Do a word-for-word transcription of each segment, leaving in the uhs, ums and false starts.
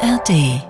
R D.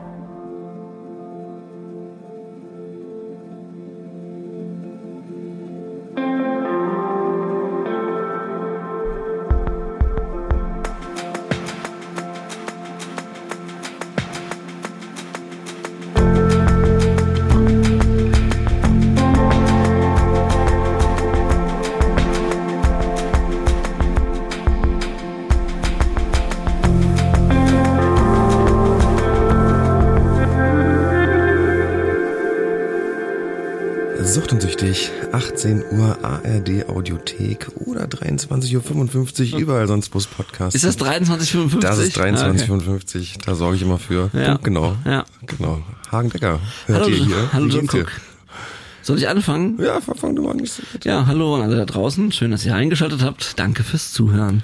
Sucht und süchtig, achtzehn Uhr A R D Audiothek oder dreiundzwanzig Uhr fünfundfünfzig, überall sonst, wo es Podcasts Ist das dreiundzwanzig Uhr fünfundfünfzig? Das ist dreiundzwanzig Uhr Ah, okay. fünfundfünfzig, da sorge ich immer für. Ja. Punkt, genau. Ja. Genau. Hagen Decker, hört Hallo, ihr hier? hallo Wie John geht's dir? Cook. Soll ich anfangen? Ja, fang du mal an. Ja, hallo an alle da draußen. Schön, dass ihr eingeschaltet habt. Danke fürs Zuhören.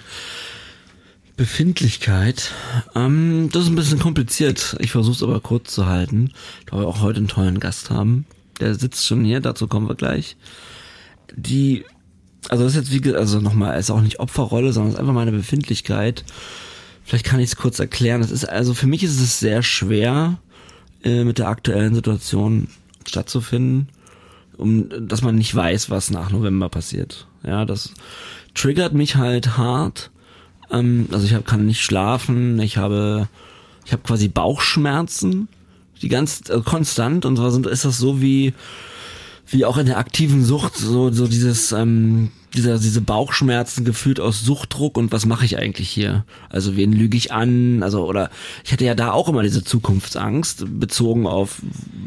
Befindlichkeit. Ähm, das ist ein bisschen kompliziert. Ich versuche es aber kurz zu halten, da wir auch heute einen tollen Gast haben. Der sitzt schon hier, dazu kommen wir gleich. Die, also das ist jetzt wie, ge- also nochmal, ist auch nicht Opferrolle, sondern es ist einfach meine Befindlichkeit. Vielleicht kann ich es kurz erklären. Das ist, also für mich ist es sehr schwer, äh, mit der aktuellen Situation stattzufinden, um, dass man nicht weiß, was nach November passiert. Ja, das triggert mich halt hart. Ähm, also ich hab, kann nicht schlafen, ich habe, ich habe quasi Bauchschmerzen, die ganz äh, konstant, und zwar sind, ist das so wie wie auch in der aktiven Sucht, so so dieses ähm, dieser diese Bauchschmerzen gefühlt aus Suchtdruck und was mache ich eigentlich hier? Also wen lüge ich an? Also oder ich hatte ja da auch immer diese Zukunftsangst bezogen auf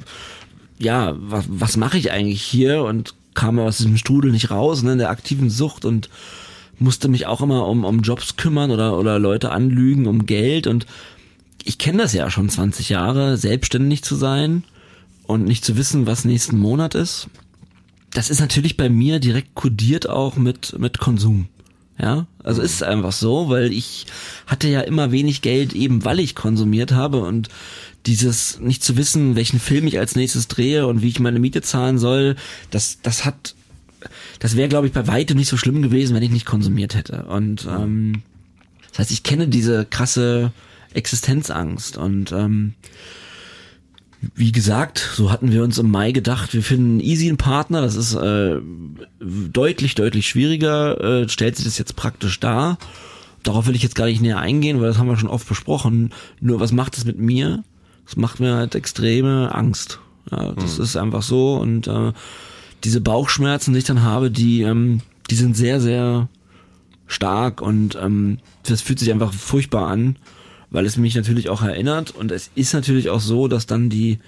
ja, was was mache ich eigentlich hier, und kam aus diesem Strudel nicht raus, ne, in der aktiven Sucht, und musste mich auch immer um um Jobs kümmern oder oder Leute anlügen um Geld, und ich kenne das ja schon zwanzig Jahre, selbstständig zu sein und nicht zu wissen, was nächsten Monat ist. Das ist natürlich bei mir direkt kodiert auch mit mit Konsum. Ja, also ist es einfach so, weil ich hatte ja immer wenig Geld, eben weil ich konsumiert habe, und dieses nicht zu wissen, welchen Film ich als nächstes drehe und wie ich meine Miete zahlen soll, das das hat das wäre, glaube ich, bei weitem nicht so schlimm gewesen, wenn ich nicht konsumiert hätte. Und ähm, das heißt, ich kenne diese krasse Existenzangst, und ähm, wie gesagt, so hatten wir uns im Mai gedacht, wir finden easy einen Partner, das ist äh, deutlich, deutlich schwieriger, äh, stellt sich das jetzt praktisch dar. Darauf will ich jetzt gar nicht näher eingehen, weil das haben wir schon oft besprochen. Nur was macht es mit mir? Das macht mir halt extreme Angst. Ja, das mhm. ist einfach so, und äh, diese Bauchschmerzen, die ich dann habe, die ähm, die sind sehr, sehr stark, und ähm, das fühlt sich einfach furchtbar an, weil es mich natürlich auch erinnert, und es ist natürlich auch so, dass dann die,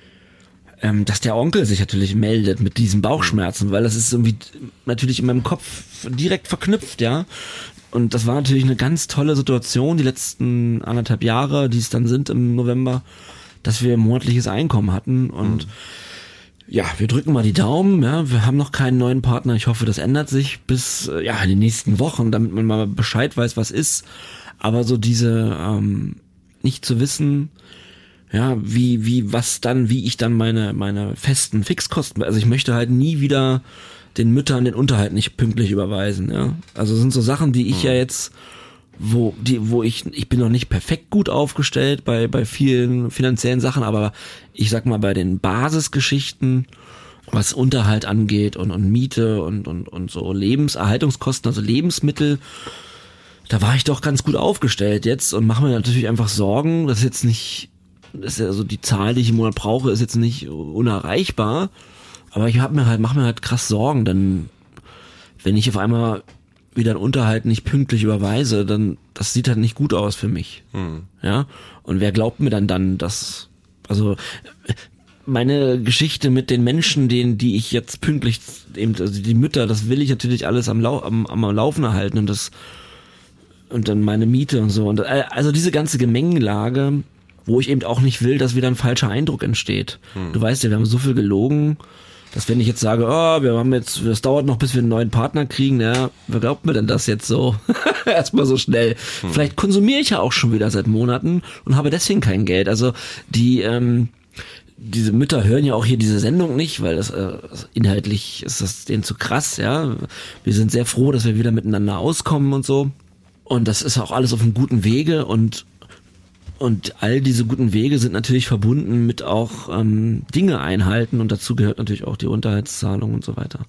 ähm, dass der Onkel sich natürlich meldet mit diesen Bauchschmerzen, weil das ist irgendwie natürlich in meinem Kopf direkt verknüpft, ja. Und das war natürlich eine ganz tolle Situation, die letzten anderthalb Jahre, die es dann sind im November, dass wir ein monatliches Einkommen hatten, und mhm. ja, wir drücken mal die Daumen, ja, wir haben noch keinen neuen Partner, ich hoffe, das ändert sich bis, ja, in den nächsten Wochen, damit man mal Bescheid weiß, was ist. Aber so diese, ähm, nicht zu wissen, ja, wie, wie, was dann, wie ich dann meine, meine festen Fixkosten, also ich möchte halt nie wieder den Müttern den Unterhalt nicht pünktlich überweisen, ja. Also sind so Sachen, die ich ja jetzt, wo, die, wo ich, ich bin noch nicht perfekt gut aufgestellt bei, bei vielen finanziellen Sachen, aber ich sag mal, bei den Basisgeschichten, was Unterhalt angeht und, und Miete und, und, und so Lebenserhaltungskosten, also Lebensmittel, da war ich doch ganz gut aufgestellt jetzt, und mache mir natürlich einfach Sorgen, das ist jetzt nicht, das ist ja so die Zahl, die ich im Monat brauche, ist jetzt nicht unerreichbar, aber ich hab mir halt, mache mir halt krass Sorgen, denn wenn ich auf einmal wieder einen Unterhalt nicht pünktlich überweise, dann, das sieht halt nicht gut aus für mich. Hm. Ja, und wer glaubt mir dann dann, dass, also meine Geschichte mit den Menschen, denen, die ich jetzt pünktlich, eben, also die Mütter, das will ich natürlich alles am, Lau am, am Laufen erhalten, und das und dann meine Miete und so. Und also diese ganze Gemengelage, wo ich eben auch nicht will, dass wieder ein falscher Eindruck entsteht. Hm. Du weißt ja, wir haben so viel gelogen, dass wenn ich jetzt sage, oh, wir haben jetzt, das dauert noch, bis wir einen neuen Partner kriegen, ja, wer glaubt mir denn das jetzt so? Erstmal so schnell. Hm. Vielleicht konsumiere ich ja auch schon wieder seit Monaten und habe deswegen kein Geld. Also die, ähm, diese Mütter hören ja auch hier diese Sendung nicht, weil das äh, inhaltlich ist das denen zu krass, ja. Wir sind sehr froh, dass wir wieder miteinander auskommen und so. Und das ist auch alles auf einem guten Wege, und Und all diese guten Wege sind natürlich verbunden mit auch ähm, Dinge einhalten und dazu gehört natürlich auch die Unterhaltszahlung und so weiter.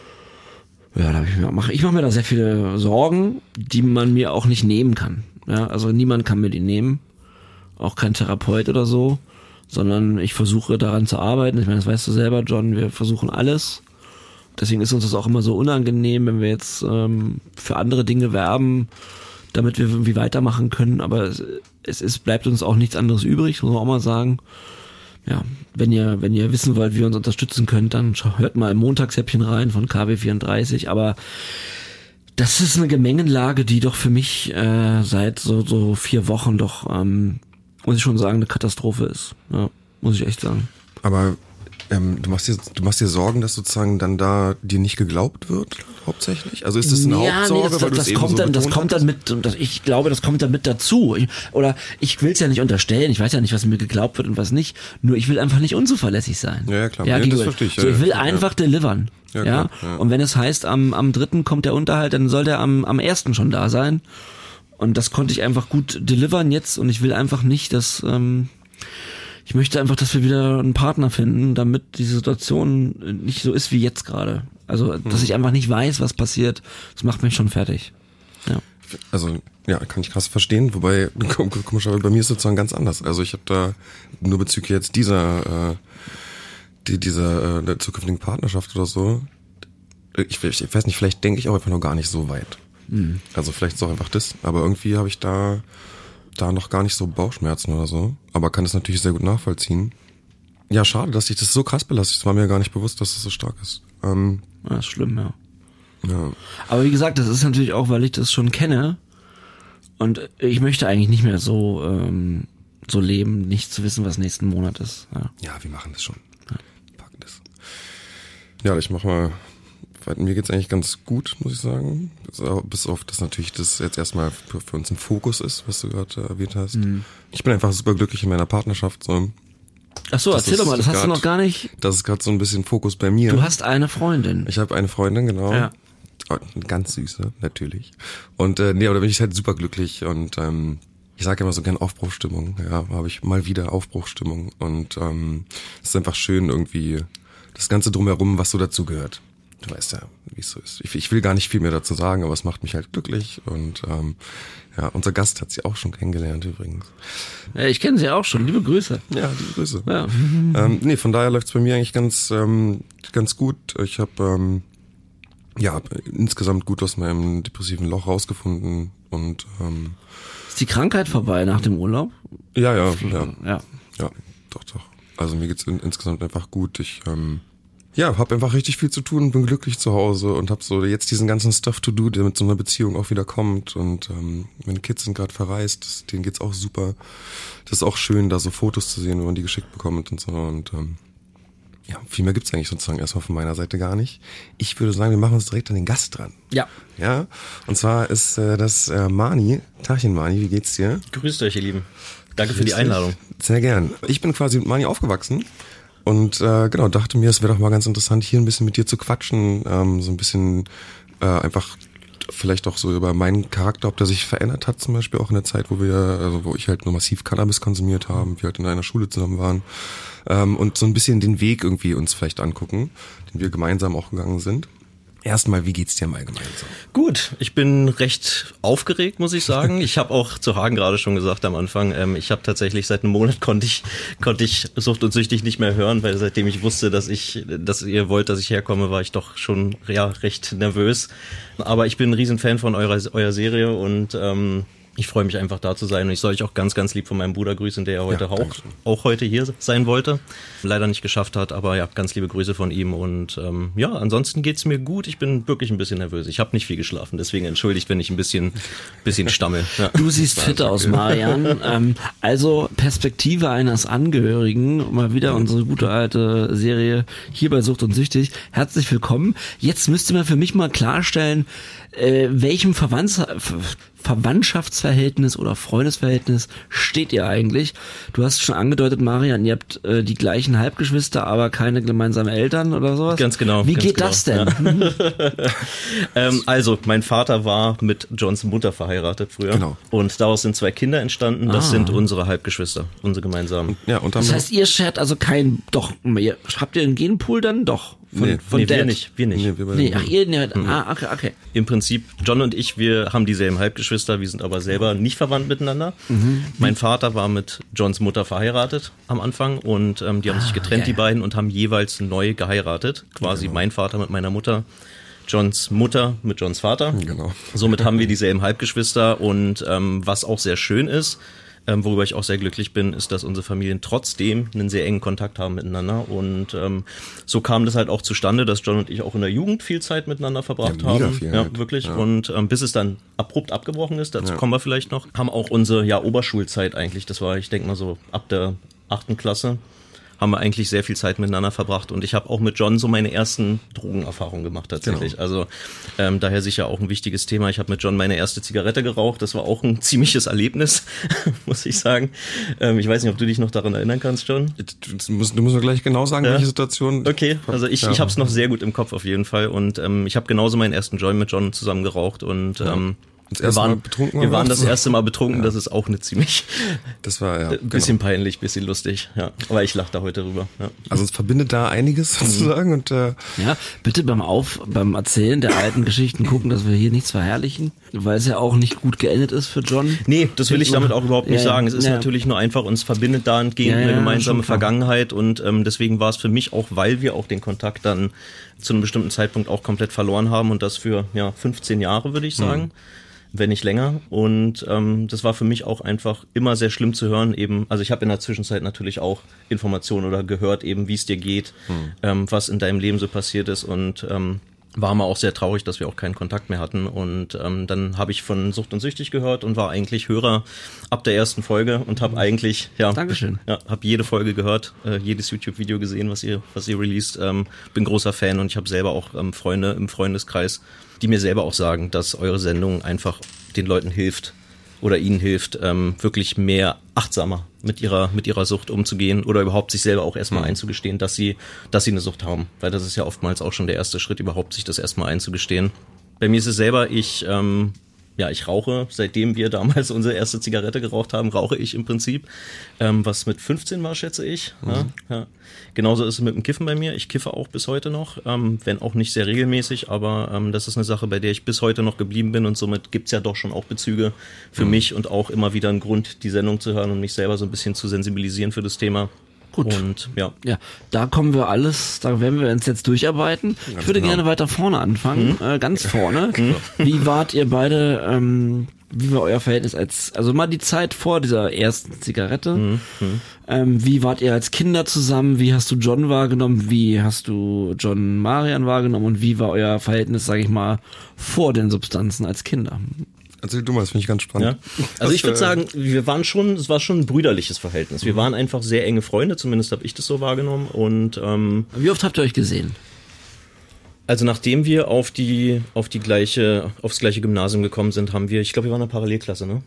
Ja, da hab ich mir, mach, ich mache mir da sehr viele Sorgen, die man mir auch nicht nehmen kann. Ja, also niemand kann mir die nehmen, auch kein Therapeut oder so, sondern ich versuche daran zu arbeiten. Ich meine, das weißt du selber, John, wir versuchen alles. Deswegen ist uns das auch immer so unangenehm, wenn wir jetzt ähm, für andere Dinge werben, damit wir irgendwie weitermachen können. Aber es, es ist, bleibt uns auch nichts anderes übrig, muss man auch mal sagen. Ja, wenn ihr, wenn ihr wissen wollt, wie ihr uns unterstützen könnt, dann hört mal im Montagshäppchen rein von K W vierunddreißig. Aber das ist eine Gemengenlage, die doch für mich äh, seit so, so vier Wochen doch, ähm, muss ich schon sagen, eine Katastrophe ist. Ja, muss ich echt sagen. Aber ähm, du machst dir, du machst dir Sorgen, dass sozusagen dann da dir nicht geglaubt wird, hauptsächlich? Also ist das eine ja, Hauptsorge, nee, das, weil du das, es das kommt eben so dann, das betont kommt dann mit, und das, ich glaube, das kommt dann mit dazu. Ich, oder ich will es ja nicht unterstellen, ich weiß ja nicht, was mir geglaubt wird und was nicht. Nur ich will einfach nicht unzuverlässig sein. Ja, ja klar. Ja, Nee, die, das verstehe ich. so, ich Ja, will ja. einfach delivern. Ja, Ja, klar, ja. Und wenn es heißt, am, am dritten kommt der Unterhalt, dann soll der am, am ersten schon da sein. Und das konnte ich einfach gut delivern jetzt und ich will einfach nicht, dass, ähm, ich möchte einfach, dass wir wieder einen Partner finden, damit die Situation nicht so ist wie jetzt gerade. Also, dass ich einfach nicht weiß, was passiert, das macht mich schon fertig. Ja. Also, ja, kann ich krass verstehen, wobei, komischerweise, bei mir ist es sozusagen ganz anders. Also ich habe da nur bezüglich jetzt dieser, äh, die, dieser äh, der zukünftigen Partnerschaft oder so, ich, ich weiß nicht, vielleicht denke ich auch einfach noch gar nicht so weit. Mhm. Also vielleicht ist auch einfach das, aber irgendwie habe ich da da noch gar nicht so Bauchschmerzen oder so, aber kann das natürlich sehr gut nachvollziehen. Ja, schade, dass sich das so krass belastet. Es war mir gar nicht bewusst, dass es das so stark ist. Ähm, Ja, ist schlimm, ja. ja. Aber wie gesagt, das ist natürlich auch, weil ich das schon kenne und ich möchte eigentlich nicht mehr so ähm, so leben, nicht zu wissen, was nächsten Monat ist. Ja, Ja, wir machen das schon. Ja. Packen das. Ja, ich mach mal. Mir geht's eigentlich ganz gut, muss ich sagen. Bis auf, dass natürlich das jetzt erstmal für, für uns ein Fokus ist, was du gerade erwähnt hast. Mhm. Ich bin einfach super glücklich in meiner Partnerschaft. So. Ach so, Das erzähl doch mal, das hast grad, du noch gar nicht. Das ist gerade so ein bisschen Fokus bei mir. Du hast eine Freundin. Ich habe eine Freundin, genau. Ja. Ganz süße, natürlich. Und äh, nee, aber da bin ich halt super glücklich und ähm, ich sage immer so gern Aufbruchstimmung. Ja, habe ich mal wieder Aufbruchstimmung und ähm, es ist einfach schön irgendwie das Ganze drumherum, was so dazu gehört. Du weißt ja, wie es so ist. Ich, ich will gar nicht viel mehr dazu sagen, aber es macht mich halt glücklich und ähm, ja, unser Gast hat sie auch schon kennengelernt übrigens. Ja, ich kenne sie auch schon. Liebe Grüße. Ja, liebe Grüße. Ja. Ähm, nee, von daher läuft's bei mir eigentlich ganz ähm, ganz gut. Ich habe ähm, ja insgesamt gut aus meinem depressiven Loch rausgefunden und ähm, Ist die Krankheit vorbei nach dem Urlaub? ja, ja, ja, Ja. ja, doch, doch. Also mir geht's in, insgesamt einfach gut. Ich ähm, ja, hab einfach richtig viel zu tun, bin glücklich zu Hause und hab so jetzt diesen ganzen Stuff to do, der mit so einer Beziehung auch wieder kommt und ähm, meine Kids sind gerade verreist, das, denen geht's auch super. Das ist auch schön, da so Fotos zu sehen, wenn man die geschickt bekommt und so und ähm, ja, viel mehr gibt's eigentlich sozusagen erstmal von meiner Seite gar nicht. Ich würde sagen, wir machen uns direkt an den Gast dran. Ja. Ja, und zwar ist äh, das äh, Mani. Tagchen Mani, wie geht's dir? Grüßt euch, ihr Lieben. Danke für die Einladung. Sehr gern. Ich bin quasi mit Mani aufgewachsen und äh, genau, dachte mir, es wäre doch mal ganz interessant, hier ein bisschen mit dir zu quatschen, ähm, so ein bisschen äh, einfach vielleicht auch so über meinen Charakter, ob der sich verändert hat, zum Beispiel auch in der Zeit, wo wir, also wo ich halt nur massiv Cannabis konsumiert haben, wir halt in einer Schule zusammen waren ähm, und so ein bisschen den Weg irgendwie uns vielleicht angucken, den wir gemeinsam auch gegangen sind. Erstmal, wie geht's dir mal gemeinsam? Gut, ich bin recht aufgeregt, muss ich sagen. Ich habe auch zu Hagen gerade schon gesagt am Anfang, ähm, ich habe tatsächlich seit einem Monat konnte ich konnte ich Sucht und Süchtig nicht mehr hören, weil seitdem ich wusste, dass ich, dass ihr wollt, dass ich herkomme, war ich doch schon ja recht nervös. Aber ich bin ein Riesenfan von eurer eurer Serie und ähm, ich freue mich einfach da zu sein und ich soll euch auch ganz, ganz lieb von meinem Bruder grüßen, der ja heute Ja, auch, auch heute hier sein wollte. Leider nicht geschafft hat, aber ja, ganz liebe Grüße von ihm und ähm, ja, ansonsten geht's mir gut. Ich bin wirklich ein bisschen nervös. Ich habe nicht viel geschlafen, deswegen entschuldigt, wenn ich ein bisschen, bisschen stammel. Ja. Du siehst fit aus, Marian. ähm, also Perspektive eines Angehörigen, mal wieder unsere gute alte Serie hier bei Sucht und Süchtig. Herzlich willkommen. Jetzt müsste man für mich mal klarstellen, äh, welchem Verwandts Verwandtschaftsverhältnis oder Freundesverhältnis steht ihr eigentlich? Du hast schon angedeutet, Marian, ihr habt äh, die gleichen Halbgeschwister, aber keine gemeinsamen Eltern oder sowas. Ganz genau. Wie ganz geht genau. das denn? Ja. ähm, also, mein Vater war mit Johns Mutter verheiratet früher. Genau. Und daraus sind zwei Kinder entstanden. Das Ah. sind unsere Halbgeschwister, unsere gemeinsamen. Ja, und dann Das heißt, ihr shared also kein, doch, ihr, habt ihr einen Genpool dann? Doch. Von, Nee, von nee, wir Dad. nicht, wir nicht. nee, wir beide Nee, ach, nicht. ihr, nee, ah, okay, okay. Im Prinzip, John und ich, wir haben dieselben Halbgeschwister, wir sind aber selber nicht verwandt miteinander. Mhm. Mein Vater war mit Johns Mutter verheiratet am Anfang und ähm, die haben sich getrennt, ja, die ja. beiden, und haben jeweils neu geheiratet. Quasi mein Vater mit meiner Mutter, Johns Mutter mit Johns Vater. Genau. Somit haben wir dieselben Halbgeschwister und ähm, was auch sehr schön ist, ähm, worüber ich auch sehr glücklich bin, ist, dass unsere Familien trotzdem einen sehr engen Kontakt haben miteinander. Und ähm, so kam das halt auch zustande, dass John und ich auch in der Jugend viel Zeit miteinander verbracht Ja, mega haben. viel Ja, halt. wirklich. Ja. Und ähm, bis es dann abrupt abgebrochen ist, dazu Ja. kommen wir vielleicht noch, haben auch unsere ja, Oberschulzeit eigentlich, das war, ich denke mal so ab der achten Klasse, haben wir eigentlich sehr viel Zeit miteinander verbracht und ich habe auch mit John so meine ersten Drogenerfahrungen gemacht tatsächlich. Genau. Also ähm, daher sicher auch ein wichtiges Thema. Ich habe mit John meine erste Zigarette geraucht. Das war auch ein ziemliches Erlebnis, muss ich sagen. Ähm, ich weiß nicht, ob du dich noch daran erinnern kannst, John. Du musst, du musst mir gleich genau sagen, Ja. welche Situation. Okay, also ich, Ja. ich habe es noch sehr gut im Kopf auf jeden Fall und ähm, ich habe genauso meinen ersten Joint mit John zusammen geraucht und ähm, Das wir erste Mal waren, betrunken wir waren oder das was? erste Mal betrunken. Das ist auch eine ziemlich Das war ja. äh, bisschen genau. peinlich, bisschen lustig. Ja, aber ich lache da heute drüber. Ja. Also es verbindet da einiges sozusagen und äh, Ja, bitte beim Auf, beim Erzählen der alten Geschichten gucken, dass wir hier nichts verherrlichen, weil es ja auch nicht gut geendet ist für John. Nee, das will ich damit auch überhaupt nicht Ja, ja. sagen. Es ist Ja. natürlich nur einfach, uns verbindet dahingehend Ja, ja, eine gemeinsame schon klar. Vergangenheit und ähm, deswegen war es für mich auch, weil wir auch den Kontakt dann zu einem bestimmten Zeitpunkt auch komplett verloren haben und das für ja fünfzehn Jahre, würde ich sagen. Wenn nicht länger. Und ähm, das war für mich auch einfach immer sehr schlimm zu hören. Eben, also ich habe in der Zwischenzeit natürlich auch Informationen oder gehört, eben wie es dir geht, ähm, was in deinem Leben so passiert ist und ähm, war mal auch sehr traurig, dass wir auch keinen Kontakt mehr hatten. Und ähm, dann habe ich von Sucht und Süchtig gehört und war eigentlich Hörer ab der ersten Folge und habe eigentlich, ja, Dankeschön. ja, habe jede Folge gehört, äh, jedes YouTube-Video gesehen, was ihr, was ihr released. Ähm, bin großer Fan und ich habe selber auch ähm, Freunde im Freundeskreis, die mir selber auch sagen, dass eure Sendung einfach den Leuten hilft oder ihnen hilft, ähm, wirklich mehr achtsamer mit ihrer mit ihrer Sucht umzugehen oder überhaupt sich selber auch erstmal einzugestehen, dass sie dass sie eine Sucht haben, weil das ist ja oftmals auch schon der erste Schritt, überhaupt sich das erstmal einzugestehen. Bei mir ist es selber, ich ähm, ja, ich rauche, seitdem wir damals unsere erste Zigarette geraucht haben, rauche ich im Prinzip, ähm, was mit fünfzehn war, schätze ich. Mhm. Ja, ja. Genauso ist es mit dem Kiffen bei mir. Ich kiffe auch bis heute noch, ähm, wenn auch nicht sehr regelmäßig, aber ähm, das ist eine Sache, bei der ich bis heute noch geblieben bin und somit gibt's ja doch schon auch Bezüge für Mhm. mich und auch immer wieder einen Grund, die Sendung zu hören und mich selber so ein bisschen zu sensibilisieren für das Thema. Gut. Und ja. Ja, da kommen wir alles, da werden wir uns jetzt durcharbeiten. Ich würde genau. gerne weiter vorne anfangen, äh, ganz vorne. Wie wart ihr beide, ähm, wie war euer Verhältnis als, also mal die Zeit vor dieser ersten Zigarette. Ähm, wie wart ihr als Kinder zusammen? Wie hast du John wahrgenommen? Wie hast du John Marian wahrgenommen? Und wie war euer Verhältnis, sage ich mal, vor den Substanzen als Kinder? erzähl du mal, das finde ich ganz Ja. spannend. Also ich Das, würde äh, sagen, wir waren schon, es war schon ein brüderliches Verhältnis. Wir waren einfach sehr enge Freunde, zumindest habe ich das so wahrgenommen. Und ähm, Wie oft habt ihr euch gesehen? also nachdem wir auf die auf die gleiche aufs gleiche Gymnasium gekommen sind, haben wir, ich glaube, wir waren in der Parallelklasse, ne?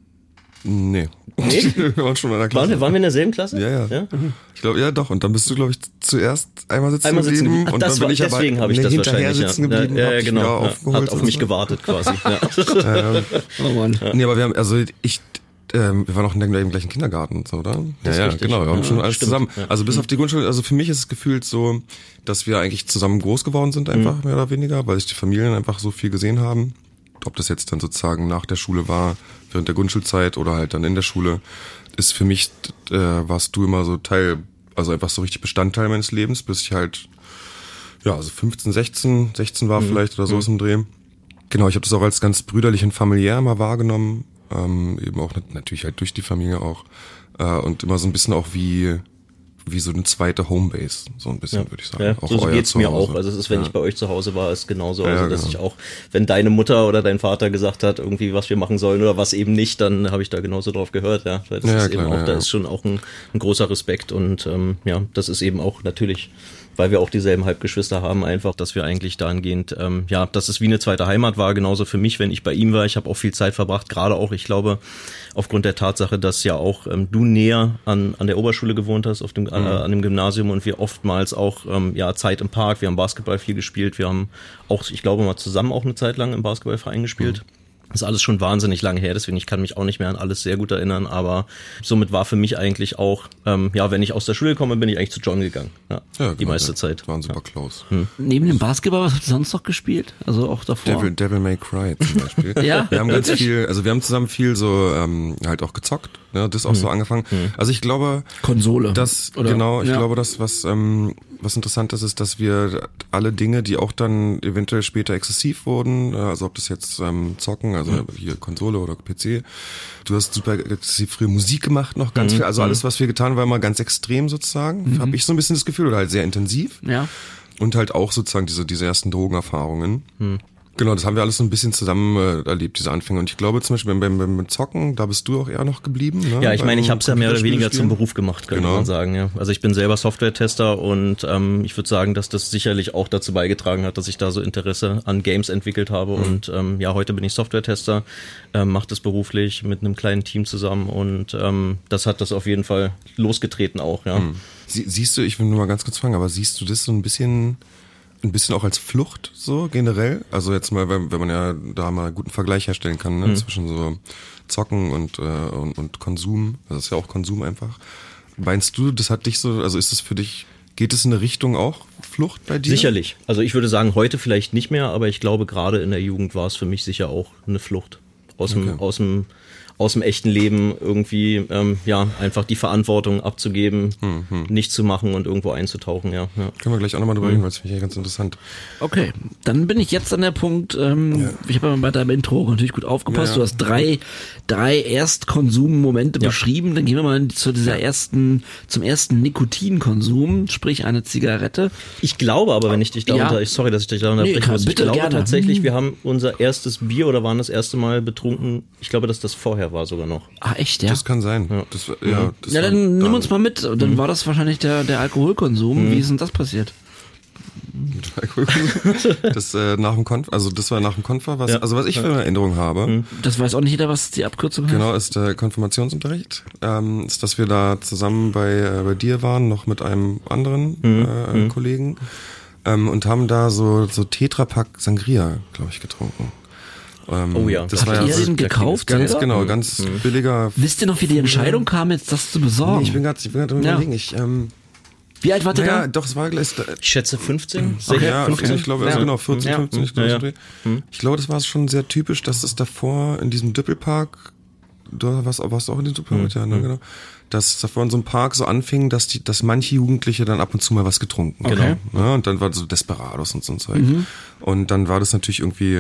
Nee. Nee? wir waren schon in der Waren Klasse. wir, waren wir in derselben Klasse? Ja, ja. Ich glaube, ja doch. Und dann bist du, glaube ich, zuerst einmal sitzen Einmal sitzen geblieben. geblieben. Und das dann war, bin ich deswegen aber habe ich nee, das hinterher wahrscheinlich. sitzen Ja, geblieben, ja, hab ja dich genau. wieder Ja, aufgeholt, hat auf oder mich so. gewartet quasi. Ja. Oh Mann. Nee, aber wir haben, also ich, ähm, wir waren auch in dem gleichen Kindergarten, so, oder? Ja, ist ja, richtig. genau, wir haben Ja, schon alles stimmt. zusammen. Ja. Also bis auf die Grundschule, also für mich ist es gefühlt so, dass wir eigentlich zusammen groß geworden sind, einfach mehr oder weniger, weil sich die Familien einfach so viel gesehen haben. Ob das jetzt dann sozusagen nach der Schule war, während der Grundschulzeit oder halt dann in der Schule, ist für mich, äh, warst du immer so Teil, also einfach so richtig Bestandteil meines Lebens, bis ich halt, ja, also fünfzehn, sechzehn, sechzehn war vielleicht oder so aus dem Dreh. Genau, ich habe das auch als ganz brüderlich und familiär mal wahrgenommen, ähm, eben auch nat- natürlich halt durch die Familie auch äh, und immer so ein bisschen auch wie wie so eine zweite Homebase, so ein bisschen, würde ich sagen. Ja, auch so so euer geht's mir Zuhause. auch. Also es ist, wenn Ja. ich bei euch zu Hause war, ist genauso. Ja, Also ja, dass genau. ich auch, wenn deine Mutter oder dein Vater gesagt hat, irgendwie was wir machen sollen oder was eben nicht, dann habe ich da genauso drauf gehört. Ja, weil das Ja, ist klar, eben auch, ja, da ja. ist schon auch ein, ein großer Respekt und ähm, ja, das ist eben auch natürlich weil wir auch dieselben Halbgeschwister haben, einfach, dass wir eigentlich dahingehend, ähm, ja, dass es wie eine zweite Heimat war, genauso für mich, wenn ich bei ihm war. Ich habe auch viel Zeit verbracht, gerade auch, ich glaube, aufgrund der Tatsache, dass ja auch ähm, du näher an an der Oberschule gewohnt hast, auf dem mhm. äh, an dem Gymnasium und wir oftmals auch ähm, ja Zeit im Park, wir haben Basketball viel gespielt, wir haben auch, ich glaube mal zusammen auch eine Zeit lang im Basketballverein gespielt. Mhm. Das ist alles schon wahnsinnig lange her, deswegen ich kann mich auch nicht mehr an alles sehr gut erinnern, aber somit war für mich eigentlich auch, ähm, ja, wenn ich aus der Schule komme, bin ich eigentlich zu John gegangen, ja, ja die genau, meiste Zeit. Waren super ja. close. Hm. Neben dem Basketball, was habt ihr sonst noch gespielt? Also auch davor? Devil, Devil May Cry zum Beispiel. ja? Wir haben ganz viel, also wir haben zusammen viel so ähm, halt auch gezockt, ne, das auch hm. so angefangen. Hm. Also ich glaube... Konsole. Das, oder? Genau, ich ja. glaube, das, was... Ähm, was interessant ist, ist, dass wir alle Dinge, die auch dann eventuell später exzessiv wurden, also ob das jetzt ähm, Zocken, also mhm. hier Konsole oder P C, du hast super exzessiv früh Musik gemacht, noch ganz mhm. viel, also alles, was wir getan haben, war immer ganz extrem sozusagen, mhm. habe ich so ein bisschen das Gefühl, oder halt sehr intensiv. Ja. Und halt auch sozusagen diese diese ersten Drogenerfahrungen. Mhm. Genau, das haben wir alles so ein bisschen zusammen äh, erlebt, diese Anfänge. Und ich glaube zum Beispiel beim, beim, beim Zocken, da bist du auch eher noch geblieben. Ne? Ja, ich meine, ich habe es ja mehr oder weniger zum Beruf gemacht, könnte genau. man sagen. Ja. Also ich bin selber Software-Tester und ähm, ich würde sagen, dass das sicherlich auch dazu beigetragen hat, dass ich da so Interesse an Games entwickelt habe. Mhm. Und ähm, ja, heute bin ich Software-Tester, ähm, mache das beruflich mit einem kleinen Team zusammen und ähm, das hat das auf jeden Fall losgetreten auch. Ja. Mhm. Sie, siehst du, ich will nur mal ganz kurz fragen, aber siehst du das so ein bisschen... Ein bisschen auch als Flucht, so generell. Also jetzt mal, wenn, wenn man ja da mal einen guten Vergleich herstellen kann, ne, mhm. zwischen so Zocken und, äh, und, und Konsum. Das ist ja auch Konsum einfach. Meinst du, das hat dich so, also ist es für dich, geht es in eine Richtung auch Flucht bei dir? Sicherlich. Also ich würde sagen, heute vielleicht nicht mehr, aber ich glaube, gerade in der Jugend war es für mich sicher auch eine Flucht aus dem, okay. aus dem, aus dem echten Leben irgendwie, ähm, ja, einfach die Verantwortung abzugeben, hm, hm. nichts zu machen und irgendwo einzutauchen, ja. ja. Können wir gleich auch nochmal drüber reden, weil es finde ich ja ganz interessant. Okay, dann bin ich jetzt an der Punkt, ähm, ja. ich habe bei deinem Intro natürlich gut aufgepasst, ja, ja. du hast drei, drei Erstkonsummomente ja. beschrieben, dann gehen wir mal zu dieser ersten, zum ersten Nikotinkonsum, sprich eine Zigarette. Ich glaube aber, wenn ich dich da ja. unter, ich, sorry, dass ich dich da unterbreche, nee, ich glaube gerne. tatsächlich, wir haben unser erstes Bier oder waren das erste Mal betrunken, ich glaube, dass das vorher war sogar noch. Ah, echt, ja? Das kann sein. Ja, das, ja, das ja dann nimm uns mal mit. Dann mhm. war das wahrscheinlich der, der Alkoholkonsum. Mhm. Wie ist denn das passiert? Das äh, nach dem Konf, also das war nach dem Konfa, was, ja. also was ich für eine Erinnerung habe. Das weiß auch nicht jeder, was die Abkürzung heißt. Genau, ist der Konfirmationsunterricht. Ähm, ist, dass wir da zusammen bei äh, bei dir waren, noch mit einem anderen äh, mhm. Kollegen ähm, und haben da so so Tetrapack Sangria, glaube ich, getrunken. Ähm, oh ja. Das Habt war ihr ja den gekauft? Ganz selber? genau, ganz mhm. billiger. Wisst ihr noch, wie die Entscheidung kam, jetzt das zu besorgen? Nee, ich bin gerade ich bin gerade ja. überlegen. Ich, ähm, Wie alt wart ihr naja, da? doch, es war gleich. Ich schätze fünfzehn. Okay, ja, fünfzehn, ich glaube, also ja. genau, vierzehn, ja. fünfzehn, ich glaube, ja, ja. so ich glaube, das war schon sehr typisch, dass es davor in diesem Düppelpark, du warst, warst du auch in diesem Düppelpark, mhm. ja, ne, genau, dass es davor in so einem Park so anfing, dass die, dass manche Jugendliche dann ab und zu mal was getrunken haben. Okay. Ja, und dann war so Desperados und so ein Zeug. Mhm. Und dann war das natürlich irgendwie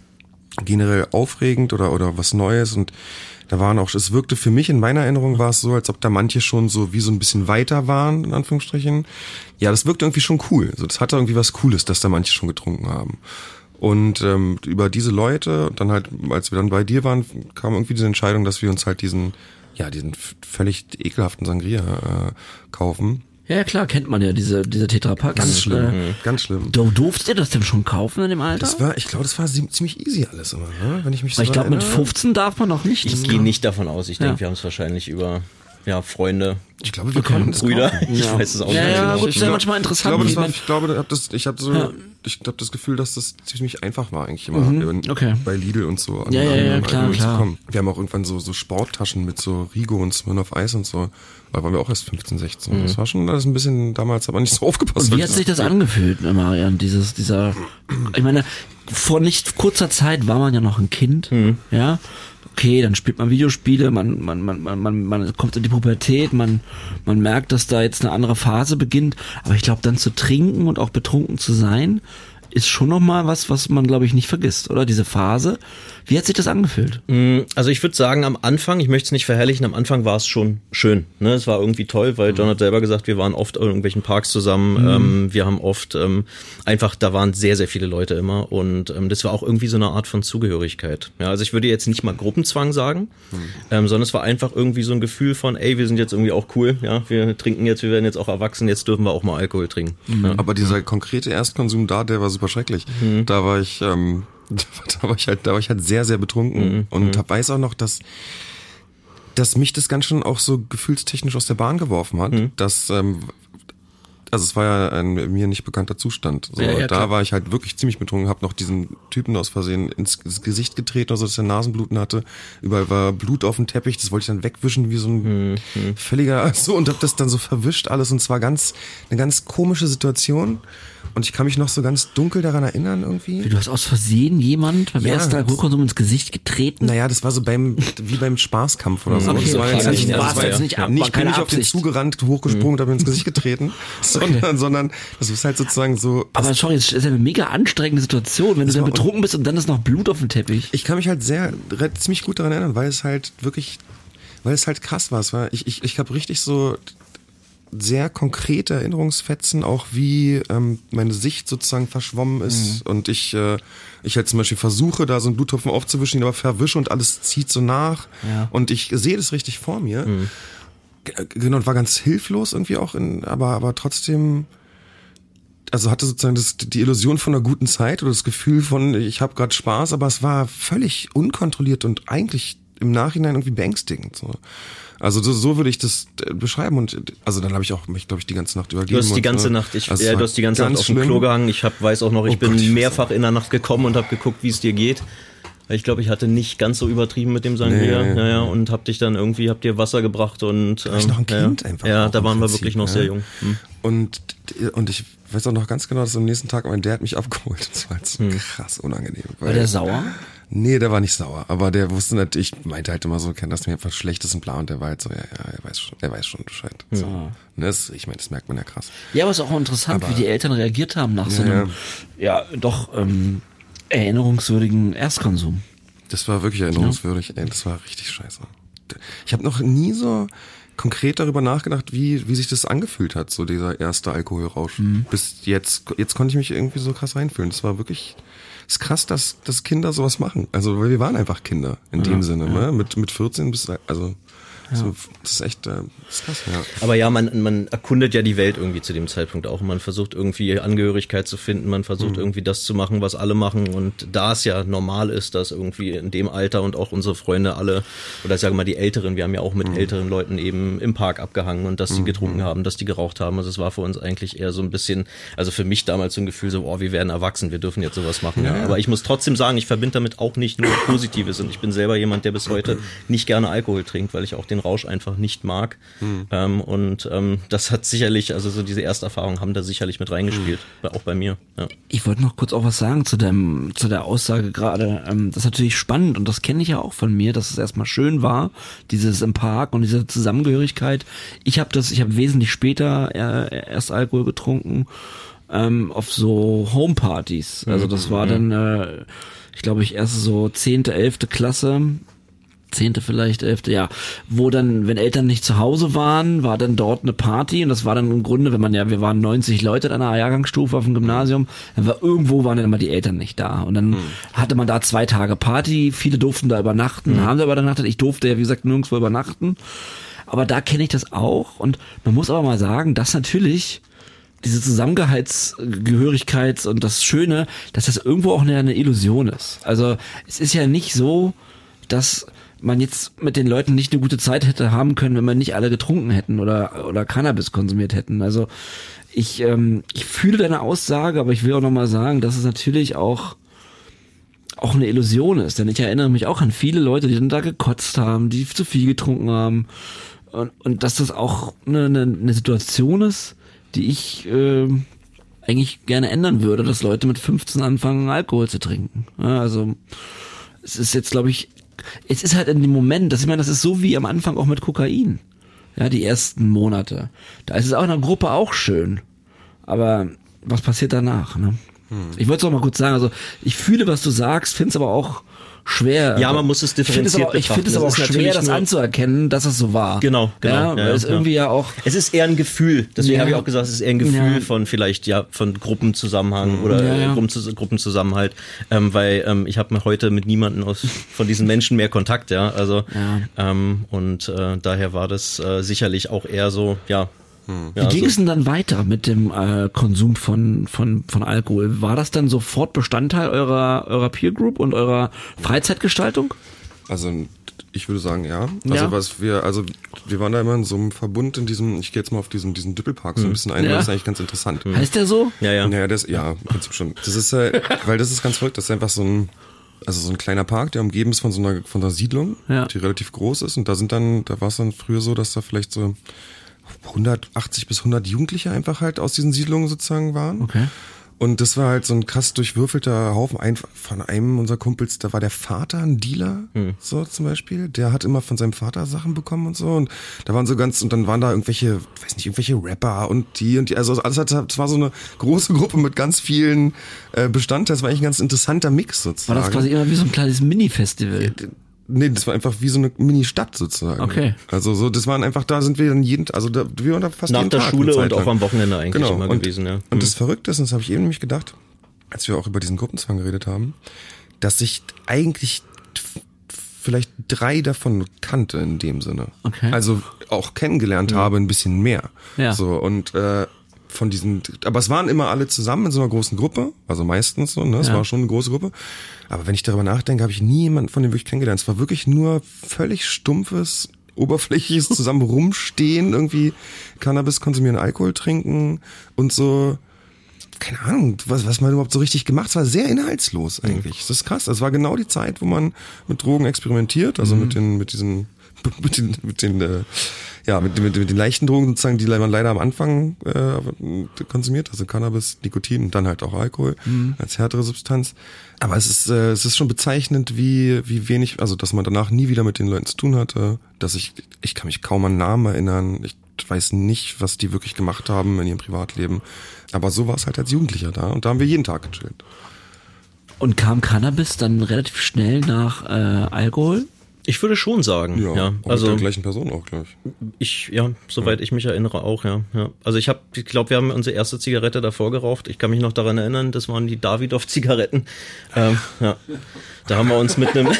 generell aufregend oder, oder was Neues und da waren auch, es wirkte für mich, in meiner Erinnerung war es so, als ob da manche schon so wie so ein bisschen weiter waren, in Anführungsstrichen. Ja, das wirkte irgendwie schon cool. So, das hatte irgendwie was Cooles, dass da manche schon getrunken haben. Und ähm, über diese Leute, dann halt, als wir dann bei dir waren, kam irgendwie diese Entscheidung, dass wir uns halt diesen, ja, diesen völlig ekelhaften Sangria äh, kaufen. Ja, klar, kennt man ja diese diese Tetrapack. Ganz schlimm, äh, ganz schlimm. Du durftet ihr das denn schon kaufen in dem Alter? Das war, ich glaube, das war ziemlich easy alles immer, ne? Wenn ich mich so ich glaube, mit fünfzehn darf man noch nicht. Ich gehe nicht davon aus. Ich denke, ja. wir haben es wahrscheinlich über ja Freunde. Ich glaube, wir konnten es Brüder. kaufen. Ich ja. weiß es auch ja, nicht. Ja, genau. gut, ist ja manchmal interessant. Ich glaube, das war, ich glaube, ich habe das, ich habe so, ja. ich habe das Gefühl, dass das ziemlich einfach war eigentlich immer mhm. okay. bei Lidl und so. An, ja, ja, ja, an, klar, klar. Wir haben auch irgendwann so so Sporttaschen mit so Rigo und Smirnoff Eis und so. Da waren wir auch erst fünfzehn, sechzehn. Mhm. Das war schon alles ein bisschen, damals aber nicht so aufgepasst. Und wie hat sich das angefühlt, Marian, dieses, dieser, ich meine, vor nicht kurzer Zeit war man ja noch ein Kind, mhm. ja. Okay, dann spielt man Videospiele, man, man, man, man, man, man kommt in die Pubertät, man, man merkt, dass da jetzt eine andere Phase beginnt. Aber ich glaube, dann zu trinken und auch betrunken zu sein, ist schon nochmal was, was man, glaube ich, nicht vergisst, oder? Diese Phase. Wie hat sich das angefühlt? Also ich würde sagen, am Anfang, ich möchte es nicht verherrlichen, am Anfang war es schon schön. Ne? Es war irgendwie toll, weil John hat selber gesagt, wir waren oft in irgendwelchen Parks zusammen. Mhm. Ähm, wir haben oft ähm, einfach, da waren sehr, sehr viele Leute immer. Und ähm, das war auch irgendwie so eine Art von Zugehörigkeit. Ja, also ich würde jetzt nicht mal Gruppenzwang sagen, mhm. ähm, sondern es war einfach irgendwie so ein Gefühl von, ey, wir sind jetzt irgendwie auch cool. Ja, wir trinken jetzt, wir werden jetzt auch erwachsen, jetzt dürfen wir auch mal Alkohol trinken. Mhm. Ja. Aber dieser konkrete Erstkonsum da, der war super schrecklich. Mhm. Da war ich... Ähm Da war ich halt, da war ich halt sehr, sehr betrunken mhm. und hab, weiß auch noch, dass, dass mich das ganz schön auch so gefühlstechnisch aus der Bahn geworfen hat, mhm. dass, ähm, also es war ja ein mir nicht bekannter Zustand. So, ja, ja, da klar. war ich halt wirklich ziemlich betrunken, hab noch diesen Typen aus Versehen ins, ins Gesicht getreten, also dass er Nasenbluten hatte. Überall war Blut auf dem Teppich, das wollte ich dann wegwischen wie so ein mhm. völliger, so, und hab das dann so verwischt alles und zwar ganz, eine ganz komische Situation. Und ich kann mich noch so ganz dunkel daran erinnern irgendwie. Du hast aus Versehen jemand beim ja, ersten Alkoholkonsum ins Gesicht getreten? Naja, das war so beim, wie beim Spaßkampf oder so. Okay, das war okay. jetzt nicht, Also, das war jetzt ja, nicht ab, nicht bin keine ich auf den Absicht. zugerannt, hochgesprungen und habe ins Gesicht getreten, sondern, okay. sondern das ist halt sozusagen so. Aber sorry, das ist ja eine mega anstrengende Situation, wenn du dann betrunken bist und dann ist noch Blut auf dem Teppich. Ich kann mich halt sehr, ziemlich gut daran erinnern, weil es halt wirklich, weil es halt krass war. Es war ich, ich, ich habe richtig so sehr konkrete Erinnerungsfetzen, auch wie ähm, meine Sicht sozusagen verschwommen ist mhm. und ich äh, ich halt zum Beispiel versuche, da so einen Bluttropfen aufzuwischen, ihn aber verwische und alles zieht so nach ja. und ich sehe das richtig vor mir. Mhm. Genau, und war ganz hilflos irgendwie auch, in, aber aber trotzdem, also hatte sozusagen das, die Illusion von einer guten Zeit oder das Gefühl von, ich habe gerade Spaß, aber es war völlig unkontrolliert und eigentlich im Nachhinein irgendwie beängstigend. So. Also so, so würde ich das beschreiben und also dann habe ich auch mich, glaube ich, die ganze Nacht übergeben. Du hast die ganze und, Nacht, ich, also ja, du hast die ganze Nacht auf dem Klo gehangen. Ich hab, weiß auch noch, ich oh bin Gott, ich mehrfach in der Nacht gekommen und habe geguckt, wie es dir geht. Weil ich glaube, ich hatte nicht ganz so übertrieben mit dem Sangria, nee, ja, ja, und hab dich dann irgendwie, hab dir Wasser gebracht und da war ich noch ein Kind ja, einfach. Ja, da waren Prinzip, wir wirklich noch ja. sehr jung. Hm. Und und ich weiß auch noch ganz genau, dass am nächsten Tag mein Dad mich abgeholt. Das war halt so hm. krass unangenehm. War der sauer? Nee, der war nicht sauer, aber der wusste nicht, ich meinte halt immer so, kennt das mir einfach Schlechtes im Plan und der war halt so, ja, ja, er weiß schon, er weiß schon Bescheid. So. Ja. Das, ich meine, das merkt man ja krass. Ja, aber es ist auch interessant, aber, wie die Eltern reagiert haben nach so ja, einem, ja, doch ähm, erinnerungswürdigen Erstkonsum. Das war wirklich erinnerungswürdig, ey, das war richtig scheiße. Ich habe noch nie so konkret darüber nachgedacht, wie wie sich das angefühlt hat, so dieser erste Alkoholrausch. Mhm. Bis jetzt, jetzt konnte ich mich irgendwie so krass reinfühlen. Das war wirklich, es ist krass, dass, dass Kinder sowas machen. Also, weil wir waren einfach Kinder in ja, dem Sinne, ja. ne? Mit, mit vierzehn bis, also, ja. so, das ist echt, äh, das ist krass, ja. Aber ja, man, man erkundet ja die Welt irgendwie zu dem Zeitpunkt auch. Man versucht irgendwie Angehörigkeit zu finden, man versucht mhm. irgendwie das zu machen, was alle machen. Und da es ja normal ist, dass irgendwie in dem Alter und auch unsere Freunde alle, oder ich sage mal die Älteren, wir haben ja auch mit mhm. älteren Leuten eben im Park abgehangen und dass die getrunken mhm. haben, dass die geraucht haben. Also es war für uns eigentlich eher so ein bisschen, also für mich damals so ein Gefühl so, oh, wir werden erwachsen, wir dürfen jetzt sowas machen. Ja. Aber ich muss trotzdem sagen, ich verbinde damit auch nicht nur Positives und ich bin selber jemand, der bis heute nicht gerne Alkohol trinkt, weil ich auch den Rausch einfach nicht mag. Mhm. Ähm, und ähm, das hat sicherlich, also so diese Ersterfahrungen haben da sicherlich mit reingespielt, mhm. auch bei mir. Ja. Ich wollte noch kurz auch was sagen zu dem, zu der Aussage gerade. Ähm, das ist natürlich spannend und das kenne ich ja auch von mir, dass es erstmal schön war, dieses im Park und diese Zusammengehörigkeit. Ich habe das, ich habe wesentlich später äh, erst Alkohol getrunken ähm, auf so Homepartys. Also das war dann, äh, ich glaube ich erst so zehnte, elfte Klasse. Zehnte vielleicht, elfte, ja, wo dann, wenn Eltern nicht zu Hause waren, war dann dort eine Party und das war dann im Grunde, wenn man ja, wir waren neunzig Leute in einer Jahrgangsstufe auf dem Gymnasium, dann war irgendwo waren dann immer die Eltern nicht da und dann mhm. hatte man da zwei Tage Party, viele durften da übernachten, mhm. haben da übernachtet, ich durfte ja wie gesagt nirgendwo übernachten, aber da kenne ich das auch und man muss aber mal sagen, dass natürlich diese Zusammengehörigkeits und das Schöne, dass das irgendwo auch eine, eine Illusion ist. Also es ist ja nicht so, dass man jetzt mit den Leuten nicht eine gute Zeit hätte haben können, wenn man nicht alle getrunken hätten oder oder Cannabis konsumiert hätten. Also ich ähm, ich fühle deine Aussage, aber ich will auch nochmal sagen, dass es natürlich auch auch eine Illusion ist, denn ich erinnere mich auch an viele Leute, die dann da gekotzt haben, die zu viel getrunken haben und und dass das auch eine, eine, eine Situation ist, die ich äh, eigentlich gerne ändern würde, dass Leute mit fünfzehn anfangen Alkohol zu trinken. Ja, also es ist jetzt, glaube ich, es ist halt in dem Moment, dass ich meine, das ist so wie am Anfang auch mit Kokain. Ja, die ersten Monate. Da ist es auch in der Gruppe auch schön. Aber was passiert danach, ne? Hm. Ich wollte es auch mal kurz sagen, also ich fühle, was du sagst, finde es aber auch schwer. Ja, man muss es differenziert betrachten. Ich finde es aber auch schwer, das anzuerkennen, dass es so war. Genau, genau. Ja, weil ja, es ja. irgendwie ja auch... Es ist eher ein Gefühl, deswegen Ja. habe ich auch gesagt, es ist eher ein Gefühl Ja. von vielleicht, ja, von Gruppenzusammenhang oder Ja, ja. Gruppen- Gruppenzusammenhalt, ähm, weil ähm, ich habe heute mit niemandem aus von diesen Menschen mehr Kontakt, ja, also Ja. Ähm, und äh, daher war das äh, sicherlich auch eher so, ja, Wie Ja, ging also- es denn dann weiter mit dem äh, Konsum von, von, von Alkohol? War das dann sofort Bestandteil eurer, eurer Peer Group und eurer Freizeitgestaltung? Also ich würde sagen, ja. Also Ja. was wir, also wir waren da immer in so einem Verbund in diesem, ich gehe jetzt mal auf diesen, diesen Düppelpark so ein bisschen ein, Ja. weil das ist eigentlich ganz interessant. Heißt der so? ja, ja. Ja, das, ja, im Prinzip schon. Das ist halt, weil das ist ganz verrückt, das ist einfach so ein, also so ein kleiner Park, der umgeben ist von so einer, von einer Siedlung, Ja. die relativ groß ist und da sind dann, da war es dann früher so, dass da vielleicht so hundertachtzig bis hundert Jugendliche einfach halt aus diesen Siedlungen sozusagen waren. Okay. Und das war halt so ein krass durchwürfelter Haufen. Ein, von einem unserer Kumpels, da war der Vater ein Dealer, so zum Beispiel. Der hat immer von seinem Vater Sachen bekommen und so. Und da waren so ganz, und dann waren da irgendwelche, weiß nicht, irgendwelche Rapper und die und die. Also alles hat, es war so eine große Gruppe mit ganz vielen äh, Bestandteilen. Das war eigentlich ein ganz interessanter Mix War sozusagen. das quasi immer wie so ein kleines Mini-Festival? Nee, das war einfach wie so eine Mini-Stadt sozusagen. Okay. Also so, das waren einfach, da sind wir dann jeden, also da, wir waren da fast Nach jeden der Tag Schule eine und Zeit auch lang. am Wochenende eigentlich Genau. immer und, gewesen, ja. Und das Verrückte ist, und das habe ich eben nämlich gedacht, als wir auch über diesen Gruppenzwang geredet haben, dass ich eigentlich f- vielleicht drei davon kannte in dem Sinne. Okay. Also auch kennengelernt habe ein bisschen mehr. Ja. So und äh, von diesen, aber es waren immer alle zusammen in so einer großen Gruppe, also meistens so, ne? Es Ja. war schon eine große Gruppe. Aber wenn ich darüber nachdenke, habe ich nie jemanden von denen wirklich kennengelernt. Es war wirklich nur völlig stumpfes, oberflächliches zusammen rumstehen, irgendwie Cannabis konsumieren, Alkohol trinken und so. Keine Ahnung, was, was man überhaupt so richtig gemacht hat. Es war sehr inhaltslos eigentlich. Das ist krass. Das war genau die Zeit, wo man mit Drogen experimentiert, also mit den, mit diesen, mit den, mit den, äh, ja, mit, mit, mit den leichten Drogen sozusagen, die man leider am Anfang äh, konsumiert, also Cannabis, Nikotin und dann halt auch Alkohol als härtere Substanz. Aber es ist, äh, es ist schon bezeichnend, wie, wie wenig, also dass man danach nie wieder mit den Leuten zu tun hatte, dass ich, ich kann mich kaum an Namen erinnern. Ich weiß nicht, was die wirklich gemacht haben in ihrem Privatleben. Aber so war es halt als Jugendlicher da und da haben wir jeden Tag gechillt. Und kam Cannabis dann relativ schnell nach äh, Alkohol? Ich würde schon sagen, ja. und mit Also der gleichen Person auch, glaube ich. ich, ja, soweit ich mich erinnere auch, ja. ja. Also ich habe, ich glaube, wir haben unsere erste Zigarette davor geraucht. Ich kann mich noch daran erinnern, das waren die Davidoff-Zigaretten. Ähm, ja. Da haben wir uns mit einem,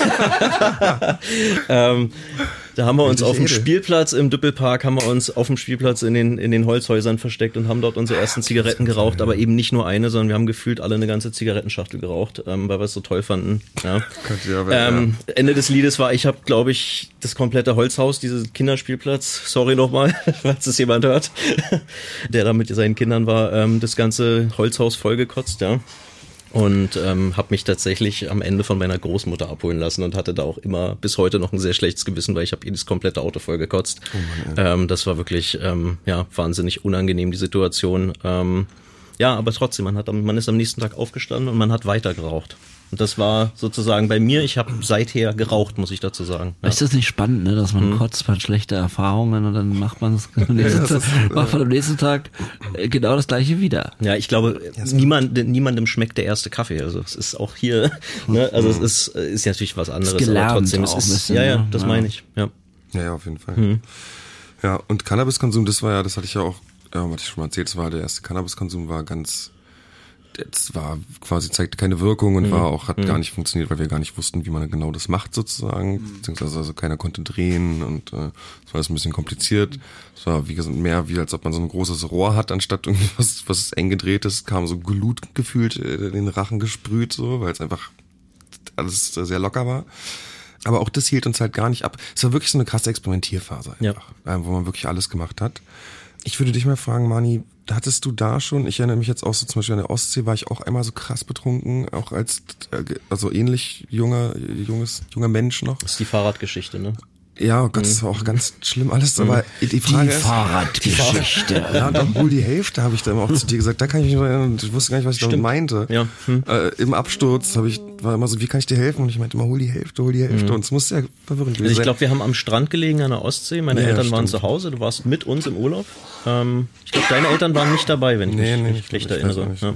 ähm, da haben wir uns Richtig auf dem edel. Spielplatz im Düppelpark, haben wir uns auf dem Spielplatz in den in den Holzhäusern versteckt und haben dort unsere ersten Zigaretten geraucht, aber eben nicht nur eine, sondern wir haben gefühlt alle eine ganze Zigarettenschachtel geraucht, ähm, weil wir es so toll fanden. Ja. Könnte ja, aber, Ähm, Ende des Liedes war, ich habe, glaube ich, das komplette Holzhaus, diesen Kinderspielplatz, sorry nochmal, falls es jemand hört, der da mit seinen Kindern war, ähm, das ganze Holzhaus vollgekotzt, ja. Und ähm, habe mich tatsächlich am Ende von meiner Großmutter abholen lassen und hatte da auch immer bis heute noch ein sehr schlechtes Gewissen, weil ich habe jedes komplette Auto vollgekotzt. Oh Mann, ähm, das war wirklich ähm, ja wahnsinnig unangenehm, die Situation. Ähm, ja, aber trotzdem, man hat, am- man ist am nächsten Tag aufgestanden und man hat weiter geraucht. Und das war sozusagen bei mir, ich habe seither geraucht, muss ich dazu sagen. Ja. Ist das nicht spannend, ne, dass man kotzt, man hat schlechte Erfahrungen und dann macht man es am nächsten Tag, macht man am nächsten Tag äh, genau das gleiche wieder. Ja, ich glaube, niemand, niemandem schmeckt der erste Kaffee. Also es ist auch hier, ne, also es ist, ist ja natürlich was anderes, gelernt aber trotzdem, es auch ein ist, bisschen, ja, ja, ne? das Ja. meine ich, ja. Ja, ja, auf jeden Fall. Mhm. Ja, und Cannabiskonsum, das war ja, das hatte ich ja auch, ja, hatte ich schon mal erzählt, das war der erste Cannabiskonsum, war ganz, das war quasi, zeigte keine Wirkung und war auch, hat gar nicht funktioniert, weil wir gar nicht wussten, wie man genau das macht sozusagen, beziehungsweise also keiner konnte drehen und äh, es war alles ein bisschen kompliziert. Es war, wie gesagt, mehr wie als ob man so ein großes Rohr hat, anstatt irgendwie was, was eng gedreht ist, kam so Glut gefühlt äh, in den Rachen gesprüht, so, weil es einfach alles sehr locker war. Aber auch das hielt uns halt gar nicht ab. Es war wirklich so eine krasse Experimentierphase einfach, ja. Wo man wirklich alles gemacht hat. Ich würde dich mal fragen, Mani, hattest du da schon, ich erinnere mich jetzt auch so, zum Beispiel an der Ostsee war ich auch einmal so krass betrunken, auch als, äh, also ähnlich junger, junges, junger Mensch noch. Das ist die Fahrradgeschichte, ne? Ja, oh Gott, das war auch ganz schlimm alles, aber die Frage Die ist, Fahrradgeschichte. ja, und obwohl die Hälfte habe ich da immer auch zu dir gesagt, da kann ich mich noch erinnern, ich wusste gar nicht, was ich damit Stimmt. meinte. Ja. Hm. Äh, Im Absturz habe ich, war immer so, wie kann ich dir helfen? Und ich meinte immer, hol die Hälfte, hol die Hälfte. Und es musste ja verwirrend gewesen Also ich sein. glaube, wir haben am Strand gelegen an der Ostsee. Meine Ja, Eltern waren stimmt. zu Hause. Du warst mit uns im Urlaub. Ähm, ich glaube, deine Eltern waren nicht dabei, wenn ich Nee, mich nee, nicht ich schlecht glaub, ich weiß erinnere. auch nicht, Ja. nee.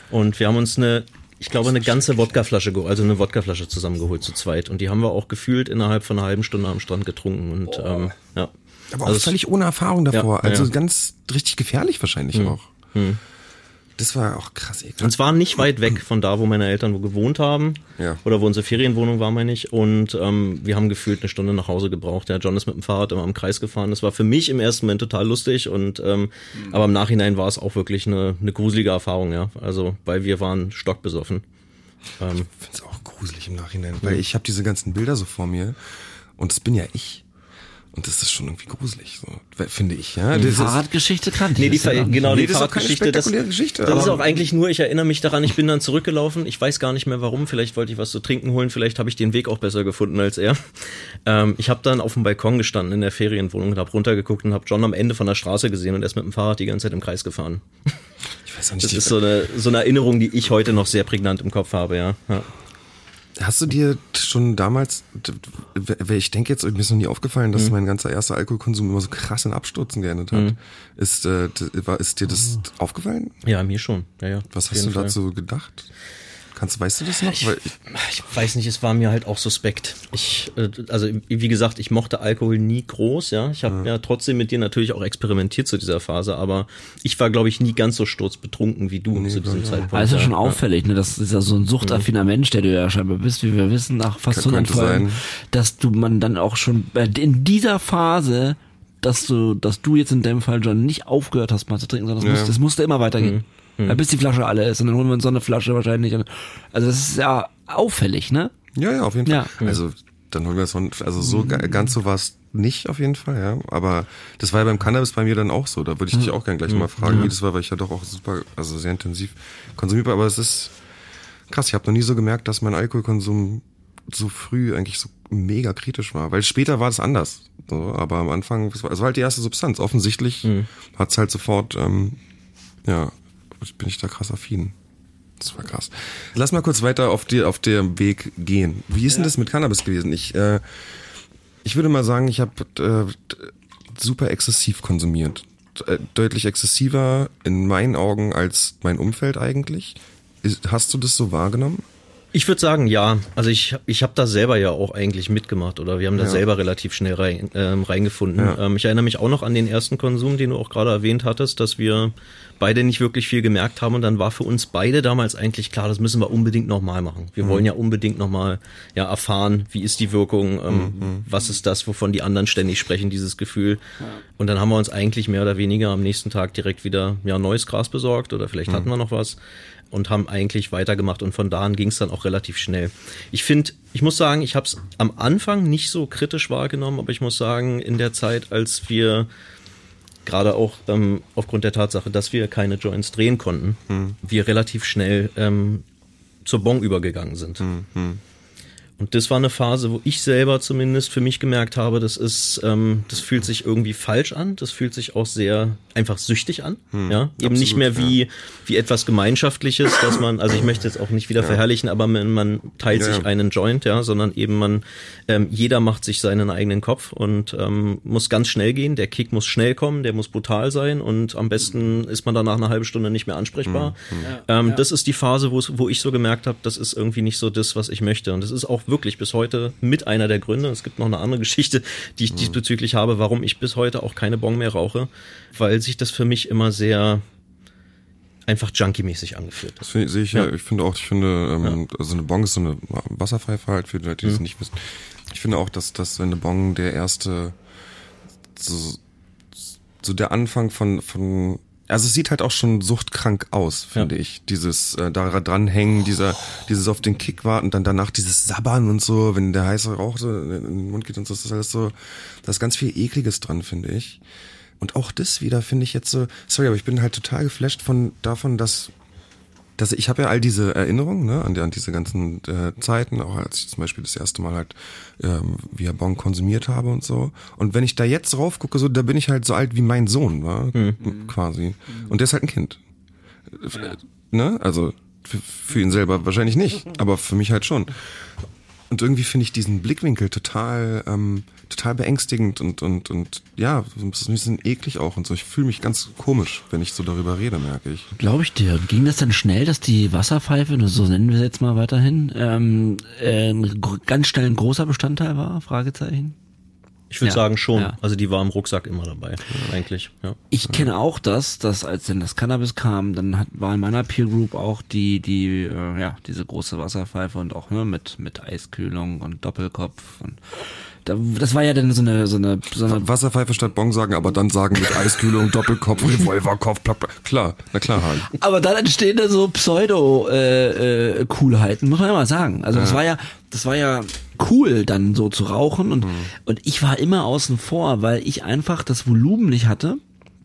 Und wir haben uns eine, ich glaube, eine ganze Wodkaflasche, ge- also eine Wodkaflasche zusammengeholt zu zweit. Und die haben wir auch gefühlt innerhalb von einer halben Stunde am Strand getrunken. Und ähm, ja. Aber auch Also völlig ohne Erfahrung davor. Ja, also ja. ganz richtig gefährlich wahrscheinlich Hm. auch. Hm. Das war auch krass ekelhaft. Und zwar nicht weit weg von da, wo meine Eltern gewohnt haben. Ja. Oder wo unsere Ferienwohnung war, meine ich. Und ähm, wir haben gefühlt eine Stunde nach Hause gebraucht. Der John ist mit dem Fahrrad immer im Kreis gefahren. Das war für mich im ersten Moment total lustig. Und ähm, mhm. aber im Nachhinein war es auch wirklich eine, eine gruselige Erfahrung, ja. Also, weil wir waren stockbesoffen. Ähm, Ich finde es auch gruselig im Nachhinein, weil ich habe diese ganzen Bilder so vor mir und das bin ja ich. Und das ist schon irgendwie gruselig, so, finde ich, ja. Die Das ist, Fahrradgeschichte kannte Nee, ich. die das ja Ver- gar nicht. genau, nee, die das ist auch keine Fahrradgeschichte, das, spektakuläre Geschichte. das ist aber- auch eigentlich nur, ich erinnere mich daran, ich bin dann zurückgelaufen, ich weiß gar nicht mehr warum, vielleicht wollte ich was zu trinken holen, vielleicht habe ich den Weg auch besser gefunden als er. Ähm, ich habe dann auf dem Balkon gestanden in der Ferienwohnung und habe runtergeguckt und habe John am Ende von der Straße gesehen und er ist mit dem Fahrrad die ganze Zeit im Kreis gefahren. ich weiß auch nicht, Das die- ist so eine, so eine Erinnerung, die ich heute noch sehr prägnant im Kopf habe, ja. ja. Hast du dir schon damals, weil ich denke jetzt, mir ist noch nie aufgefallen, dass Mhm. mein ganzer erster Alkoholkonsum immer so krass in Abstürzen geendet hat. Mhm. Ist, äh, d- war, ist dir das aufgefallen? Ja, mir schon, ja, ja. Was auf hast jeden du Fall. dazu gedacht? Kannst, weißt du das noch? Ich, Weil ich, ich weiß nicht, es war mir halt auch suspekt. Ich, äh, also wie gesagt, ich mochte Alkohol nie groß, ja. Ich habe ja. ja trotzdem mit dir natürlich auch experimentiert zu dieser Phase, aber ich war, glaube ich, nie ganz so sturzbetrunken wie du Nee, zu diesem ja. Zeitpunkt. Aber ist ja ja. schon auffällig, ne? Das ist ja so ein suchtaffiner Mensch, der du ja scheinbar bist, wie wir wissen, nach fast Kann- hundert könnte Folgen, sein. dass du man dann auch schon bei- in dieser Phase, dass du, dass du jetzt in dem Fall, John, nicht aufgehört hast, mal zu trinken, sondern es Ja. musste, es musste immer weitergehen. Mhm. Ja, bis die Flasche alle ist und dann holen wir uns so eine Flasche wahrscheinlich. Und, also das ist ja auffällig, ne? ja, ja, auf jeden Fall. Ja. Also dann holen wir es von, also so ga- ganz so war es nicht auf jeden Fall, ja. Aber das war ja beim Cannabis bei mir dann auch so. Da würde ich dich auch gerne gleich mal fragen, wie das war, weil ich ja doch auch super, also sehr intensiv konsumiert war. Aber es ist krass, ich habe noch nie so gemerkt, dass mein Alkoholkonsum so früh eigentlich so mega kritisch war. Weil später war es anders. So, aber am Anfang, es war, es war halt die erste Substanz. Offensichtlich Mhm. hat's halt sofort, ähm, ja, bin ich da krass affin. Das war krass. Lass mal kurz weiter auf die, auf dem Weg gehen. Wie ist denn das mit Cannabis gewesen? Ich, äh, ich würde mal sagen, ich habe äh, super exzessiv konsumiert. Äh, deutlich exzessiver in meinen Augen als mein Umfeld eigentlich. Ist, hast du das so wahrgenommen? Ich würde sagen, ja. Also ich, ich habe da selber ja auch eigentlich mitgemacht oder wir haben da Ja. selber relativ schnell rein, ähm, reingefunden. Ja. Ähm, ich erinnere mich auch noch an den ersten Konsum, den du auch gerade erwähnt hattest, dass wir beide nicht wirklich viel gemerkt haben und dann war für uns beide damals eigentlich klar, das müssen wir unbedingt nochmal machen. Wir Mhm. wollen ja unbedingt nochmal ja, erfahren, wie ist die Wirkung, ähm, Mhm. was ist das, wovon die anderen ständig sprechen, dieses Gefühl. Und dann haben wir uns eigentlich mehr oder weniger am nächsten Tag direkt wieder ja, neues Gras besorgt oder vielleicht Mhm. hatten wir noch was. Und haben eigentlich weitergemacht und von da an ging es dann auch relativ schnell. Ich finde, ich muss sagen, ich habe es am Anfang nicht so kritisch wahrgenommen, aber ich muss sagen, in der Zeit, als wir gerade auch ähm, aufgrund der Tatsache, dass wir keine Joints drehen konnten, Hm. wir relativ schnell ähm, zur Bong übergegangen sind. Hm, hm. Und das war eine Phase, wo ich selber zumindest für mich gemerkt habe, das ist, ähm, das fühlt sich irgendwie falsch an, das fühlt sich auch sehr einfach süchtig an, Hm, ja, eben nicht absolut, mehr wie wie etwas Gemeinschaftliches, dass man, also ich möchte jetzt auch nicht wieder Ja. verherrlichen, aber man, man teilt Ja, sich ja. einen Joint, ja, sondern eben man, ähm, jeder macht sich seinen eigenen Kopf und ähm, muss ganz schnell gehen, der Kick muss schnell kommen, der muss brutal sein und am besten ist man dann nach einer halben Stunde nicht mehr ansprechbar. Ähm, Das ist die Phase, wo es- wo ich so gemerkt habe, das ist irgendwie nicht so das, was ich möchte und das ist auch wirklich bis heute mit einer der Gründe. Es gibt noch eine andere Geschichte, die ich diesbezüglich habe, warum ich bis heute auch keine Bong mehr rauche, weil sich das für mich immer sehr einfach junkie-mäßig angefühlt hat. Das finde- sehe ich ja. Ja. Ich finde auch, ich finde, ähm, also eine Bong ist so eine Wasserpfeife halt für die Leute, die es nicht wissen. Ich finde auch, dass, dass eine Bong der erste, so, so der Anfang von, von, also es sieht halt auch schon suchtkrank aus, finde Ja. ich. Dieses äh, da dranhängen, dieser, dieses auf den Kick warten, dann danach dieses Sabbern und so, wenn der heiße Rauch so in den Mund geht und so, das ist alles so, da ist ganz viel Ekliges dran, finde ich. Und auch das wieder finde ich jetzt so, sorry, aber ich bin halt total geflasht von davon, dass, dass ich habe ja all diese Erinnerungen, ne, an, die, an diese ganzen äh, Zeiten, auch als ich zum Beispiel das erste Mal halt ähm, via Bong konsumiert habe und so. Und wenn ich da jetzt drauf gucke, so, da bin ich halt so alt wie mein Sohn, war mhm. quasi. Und der ist halt ein Kind. Ja. Ne? Also für, für ihn selber wahrscheinlich nicht, aber für mich halt schon. Und irgendwie finde ich diesen Blickwinkel total, ähm, total beängstigend und, und, und ja, ein bisschen eklig auch und so. Ich fühle mich ganz komisch, wenn ich so darüber rede, merke ich. Glaube ich dir. Ging das dann schnell, dass die Wasserpfeife, so nennen wir sie jetzt mal weiterhin, ähm, äh, ein ganz schnell ein großer Bestandteil war? Fragezeichen. Ich würde Ja, sagen schon. ja. Also die war im Rucksack immer dabei, eigentlich. Ja. Ich kenne auch das, dass als denn das Cannabis kam, dann hat, war in meiner Peer Group auch die, die, äh, ja, diese große Wasserpfeife und auch ne, mit mit Eiskühlung und Doppelkopf und da, das war ja dann so eine so eine so eine Wasserpfeife statt Bong sagen, aber dann sagen mit Eiskühlung, Doppelkopf, Revolverkopf, bla, bla. Klar, na klar halt. Aber dann entstehen da so Pseudo äh, äh, Coolheiten, muss man ja mal sagen. Also das war ja, das war ja cool, dann so zu rauchen und und ich war immer außen vor, weil ich einfach das Volumen nicht hatte.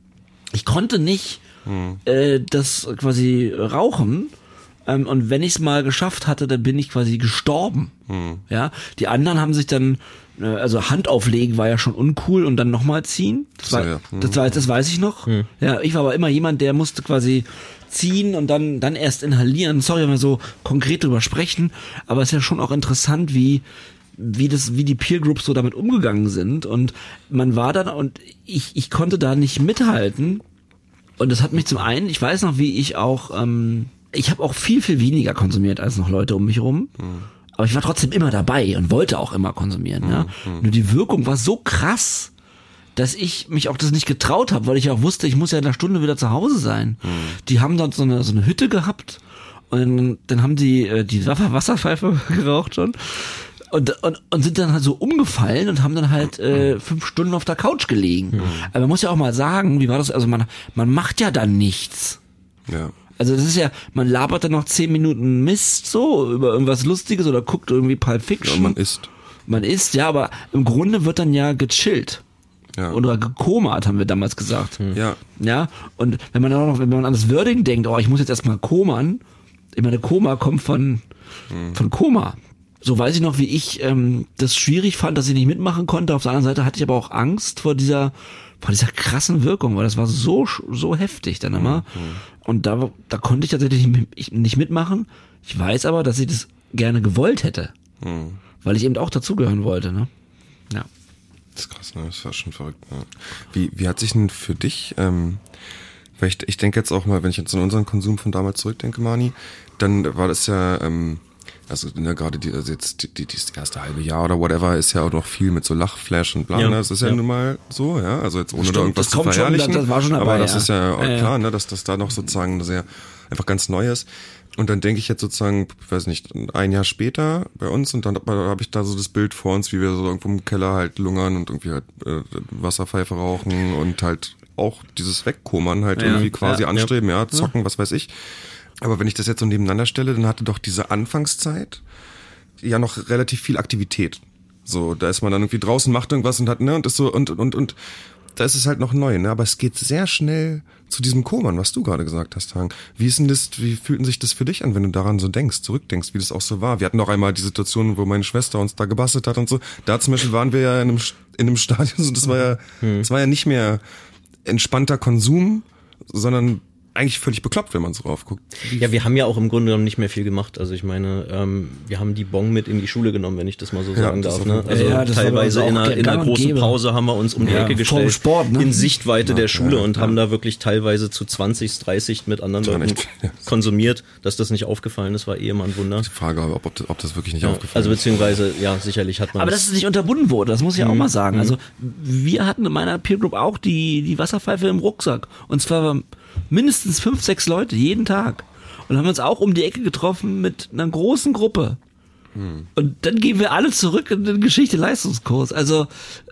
Ich konnte nicht äh, das quasi rauchen. Ähm, und wenn ich es mal geschafft hatte, dann bin ich quasi gestorben. Ja, die anderen haben sich dann äh, also Hand auflegen war ja schon uncool und dann nochmal ziehen. Das war, So, ja. das, war, das weiß ich noch. Ja, ich war aber immer jemand, der musste quasi ziehen und dann dann erst inhalieren. Sorry, wenn wir so konkret drüber sprechen, aber es ist ja schon auch interessant, wie wie das wie die Peer Groups so damit umgegangen sind und man war dann und ich ich konnte da nicht mithalten und das hat mich zum einen, ich weiß noch, wie ich auch ähm, ich habe auch viel viel weniger konsumiert als noch Leute um mich herum. Aber ich war trotzdem immer dabei und wollte auch immer konsumieren, ja. Nur die Wirkung war so krass, dass ich mich auch das nicht getraut habe, weil ich auch wusste, ich muss ja in einer Stunde wieder zu Hause sein. Mhm. Die haben dort so eine, so eine Hütte gehabt und dann haben die äh, die Wasserpfeife geraucht schon und, und, und sind dann halt so umgefallen und haben dann halt äh, fünf Stunden auf der Couch gelegen. Mhm. Aber man muss ja auch mal sagen, wie war das? Also man, man macht ja dann nichts. Ja. Also das ist ja, man labert dann noch zehn Minuten Mist so über irgendwas Lustiges oder guckt irgendwie Pulp Fiction. Ja, man isst. Man isst, ja, aber im Grunde wird dann ja gechillt. Ja. Oder gekomat, haben wir damals gesagt. Ja. Ja, und wenn man auch noch, wenn man an das Wording denkt, oh, ich muss jetzt erstmal komern, ich meine, Koma kommt von, hm. von Koma. So weiß ich noch, wie ich ähm, das schwierig fand, dass ich nicht mitmachen konnte. Auf der anderen Seite hatte ich aber auch Angst vor dieser, vor dieser krassen Wirkung, weil das war so, so heftig dann immer. Hm. Und da, da konnte ich tatsächlich nicht mitmachen. Ich weiß aber, dass ich das gerne gewollt hätte. Hm. Weil ich eben auch dazugehören wollte, ne? Ja. Das ist krass, ne? Das war schon verrückt. Ne? Wie, wie hat sich denn für dich, ähm, weil ich, ich denke jetzt auch mal, wenn ich jetzt an unseren Konsum von damals zurückdenke, Mani, dann war das ja, ähm, also ne, gerade die, also jetzt die, die, das erste halbe Jahr oder whatever ist ja auch noch viel mit so Lachflash und bla, ja, ne? Das ist ja, ja nun mal so, ja, also jetzt ohne Stimmt, da irgendwas das zu kommt verherrlichen, schon, das war schon dabei, aber das ja. ist ja, Ja, ja. klar, ne, dass das da noch sozusagen sehr einfach ganz neu ist. Und dann denke ich jetzt sozusagen, ich weiß nicht, ein Jahr später bei uns und dann habe ich da so das Bild vor uns, wie wir so irgendwo im Keller halt lungern und irgendwie halt äh, Wasserpfeife rauchen und halt auch dieses Wegkomern halt Ja, irgendwie quasi ja, anstreben, ja, ja. zocken, was weiß ich. Aber wenn ich das jetzt so nebeneinander stelle, dann hatte doch diese Anfangszeit ja noch relativ viel Aktivität. So, da ist man dann irgendwie draußen, macht irgendwas und hat, ne, und ist so, und, und, und, da ist es halt noch neu, ne, aber es geht sehr schnell zu diesem Komern, was du gerade gesagt hast, Hang. Wie ist denn das, wie fühlt sich das für dich an, wenn du daran so denkst, zurückdenkst, wie das auch so war? Wir hatten auch einmal die Situation, wo meine Schwester uns da gebastelt hat und so. Da zum Beispiel waren wir ja in einem, in einem Stadion, so, das war ja, hm. das war ja nicht mehr entspannter Konsum, sondern eigentlich völlig bekloppt, wenn man so drauf guckt. Ja, wir haben ja auch im Grunde genommen nicht mehr viel gemacht. Also ich meine, ähm, wir haben die Bong mit in die Schule genommen, wenn ich das mal so Ja, sagen das darf. ist Ne? auch- Also Ja, das war bei teilweise uns in auch einer, in gang einer und großen gäbe. Pause haben wir uns um die Ja, Ecke vorm gestellt, Sport, ne? in Sichtweite der Schule ja, und ja. haben da wirklich teilweise zu zwanzig, dreißig mit anderen Das war Leuten echt- ja. konsumiert. Dass das nicht aufgefallen ist, war eh immer ein Wunder. Die Frage, ob, ob, das, ob das wirklich nicht Ja, aufgefallen also ist. beziehungsweise, ja, sicherlich hat man Aber dass es nicht unterbunden wurde, das muss ich auch mal sagen. Mhm. Also wir hatten in meiner Peer Group auch die, die Wasserpfeife im Rucksack. Und zwar mindestens fünf, sechs Leute jeden Tag. Und haben uns auch um die Ecke getroffen mit einer großen Gruppe. Hm. Und dann gehen wir alle zurück in den Geschichte-Leistungskurs. Also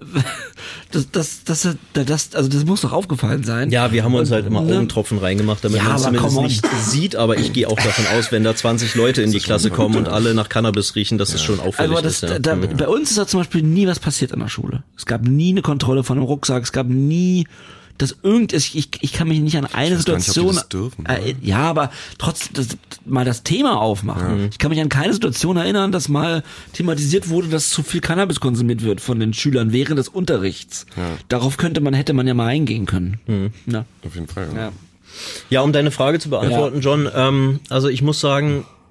das, das, das, das, also das muss doch aufgefallen sein. Ja, wir haben uns Und, halt immer ne? Augentropfen reingemacht, damit Ja, man es aber zumindest come on. nicht sieht, aber ich gehe auch davon aus, wenn da zwanzig Leute in die ist Klasse schon kommen und verrückt, ja. alle nach Cannabis riechen, dass es schon auffällig Aber das, ist. Ja. da, Mhm. bei uns ist da zum Beispiel nie was passiert an der Schule. Es gab nie eine Kontrolle von einem Rucksack, es gab nie das irgend ich, ich, ich kann mich nicht an eine weiß gar nicht, ob die Situation das dürfen, äh, ja, aber trotzdem das, mal das Thema aufmachen. Ja. Ich kann mich an keine Situation erinnern, dass mal thematisiert wurde, dass zu viel Cannabis konsumiert wird von den Schülern während des Unterrichts. Ja. Darauf könnte man hätte man ja mal eingehen können. Mhm. Ja. Auf jeden Fall. Ja. Ja, um deine Frage zu beantworten, John, ähm, also ich muss sagen,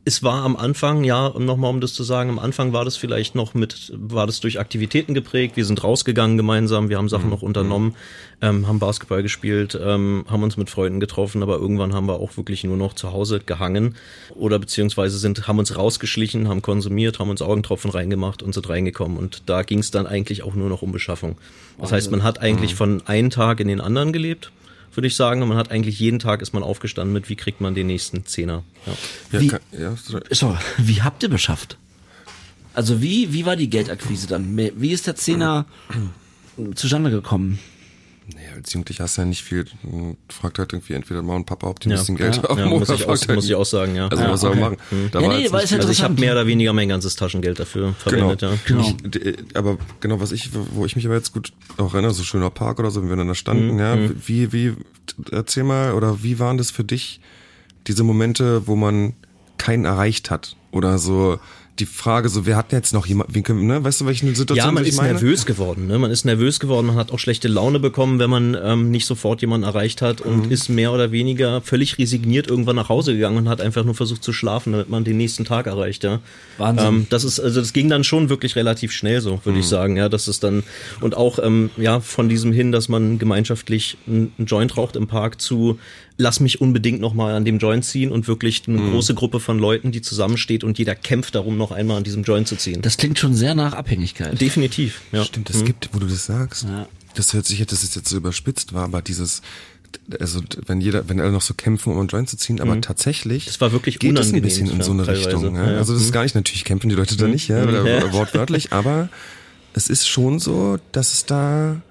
Es war am Anfang, ja, um nochmal um das zu sagen, am Anfang war das vielleicht noch mit, war das durch Aktivitäten geprägt. Wir sind rausgegangen gemeinsam, wir haben Sachen noch unternommen, ähm, haben Basketball gespielt, ähm, haben uns mit Freunden getroffen, aber irgendwann haben wir auch wirklich nur noch zu Hause gehangen oder beziehungsweise sind, haben uns rausgeschlichen, haben konsumiert, haben uns Augentropfen reingemacht und sind reingekommen. Und da ging es dann eigentlich auch nur noch um Beschaffung. Das heißt, man hat eigentlich von einem Tag in den anderen gelebt, würde ich sagen. Und man hat eigentlich jeden Tag ist man aufgestanden mit, wie kriegt man den nächsten Zehner. Ja. Ja, Wie, kann, ja, sorry, wie habt ihr beschafft? Also wie, wie war die Geldakquise dann? Wie ist der Zehner zustande gekommen? naja, als Jugendlicher hast du ja nicht viel, fragt halt irgendwie entweder Mama und Papa, ob die ein Ja. bisschen Geld Ja. haben. Ja, muss, oder ich auch, fragt halt muss ich auch sagen, ja. Also Ja, was soll man okay. machen? Da Ja, war nee, jetzt weil nicht es ja viel- Also ich habe interessant. mehr oder weniger mein ganzes Taschengeld dafür verwendet, ja. Genau. Ich, d- aber genau, was ich, wo ich mich aber jetzt gut auch erinnere, so schöner Park oder so, wenn wir dann da standen, Mhm. ja, wie, wie, erzähl mal, oder wie waren das für dich, diese Momente, wo man keinen erreicht hat? Oder so, die Frage, so, wir hatten jetzt noch jemand, wen können, ne, weißt du, welche Situation Ja, man ich ist meine? nervös geworden, ne? Man ist nervös geworden, man hat auch schlechte Laune bekommen, wenn man ähm, nicht sofort jemanden erreicht hat und Mhm. ist mehr oder weniger völlig resigniert irgendwann nach Hause gegangen und hat einfach nur versucht zu schlafen, damit man den nächsten Tag erreicht, ja. Wahnsinn. Ähm, das ist, also das ging dann schon wirklich relativ schnell so, würde ich sagen, ja, das ist dann, und auch, ähm, ja, von diesem hin, dass man gemeinschaftlich einen Joint raucht im Park zu, lass mich unbedingt nochmal an dem Joint ziehen und wirklich eine große Gruppe von Leuten, die zusammensteht und jeder kämpft darum, noch einmal an diesem Joint zu ziehen. Das klingt schon sehr nach Abhängigkeit. Definitiv, ja. Stimmt, es gibt, wo du das sagst, Ja. das hört sich, dass es jetzt so überspitzt war, aber dieses, also wenn jeder, wenn alle noch so kämpfen, um einen Joint zu ziehen, aber tatsächlich Das war wirklich geht es ein unangenehm, bisschen in so eine teilweise. Richtung. Ja? Ja, ja. Also das ist gar nicht, natürlich kämpfen die Leute da nicht, ja, oder Ja. wortwörtlich, aber es ist schon so, dass es da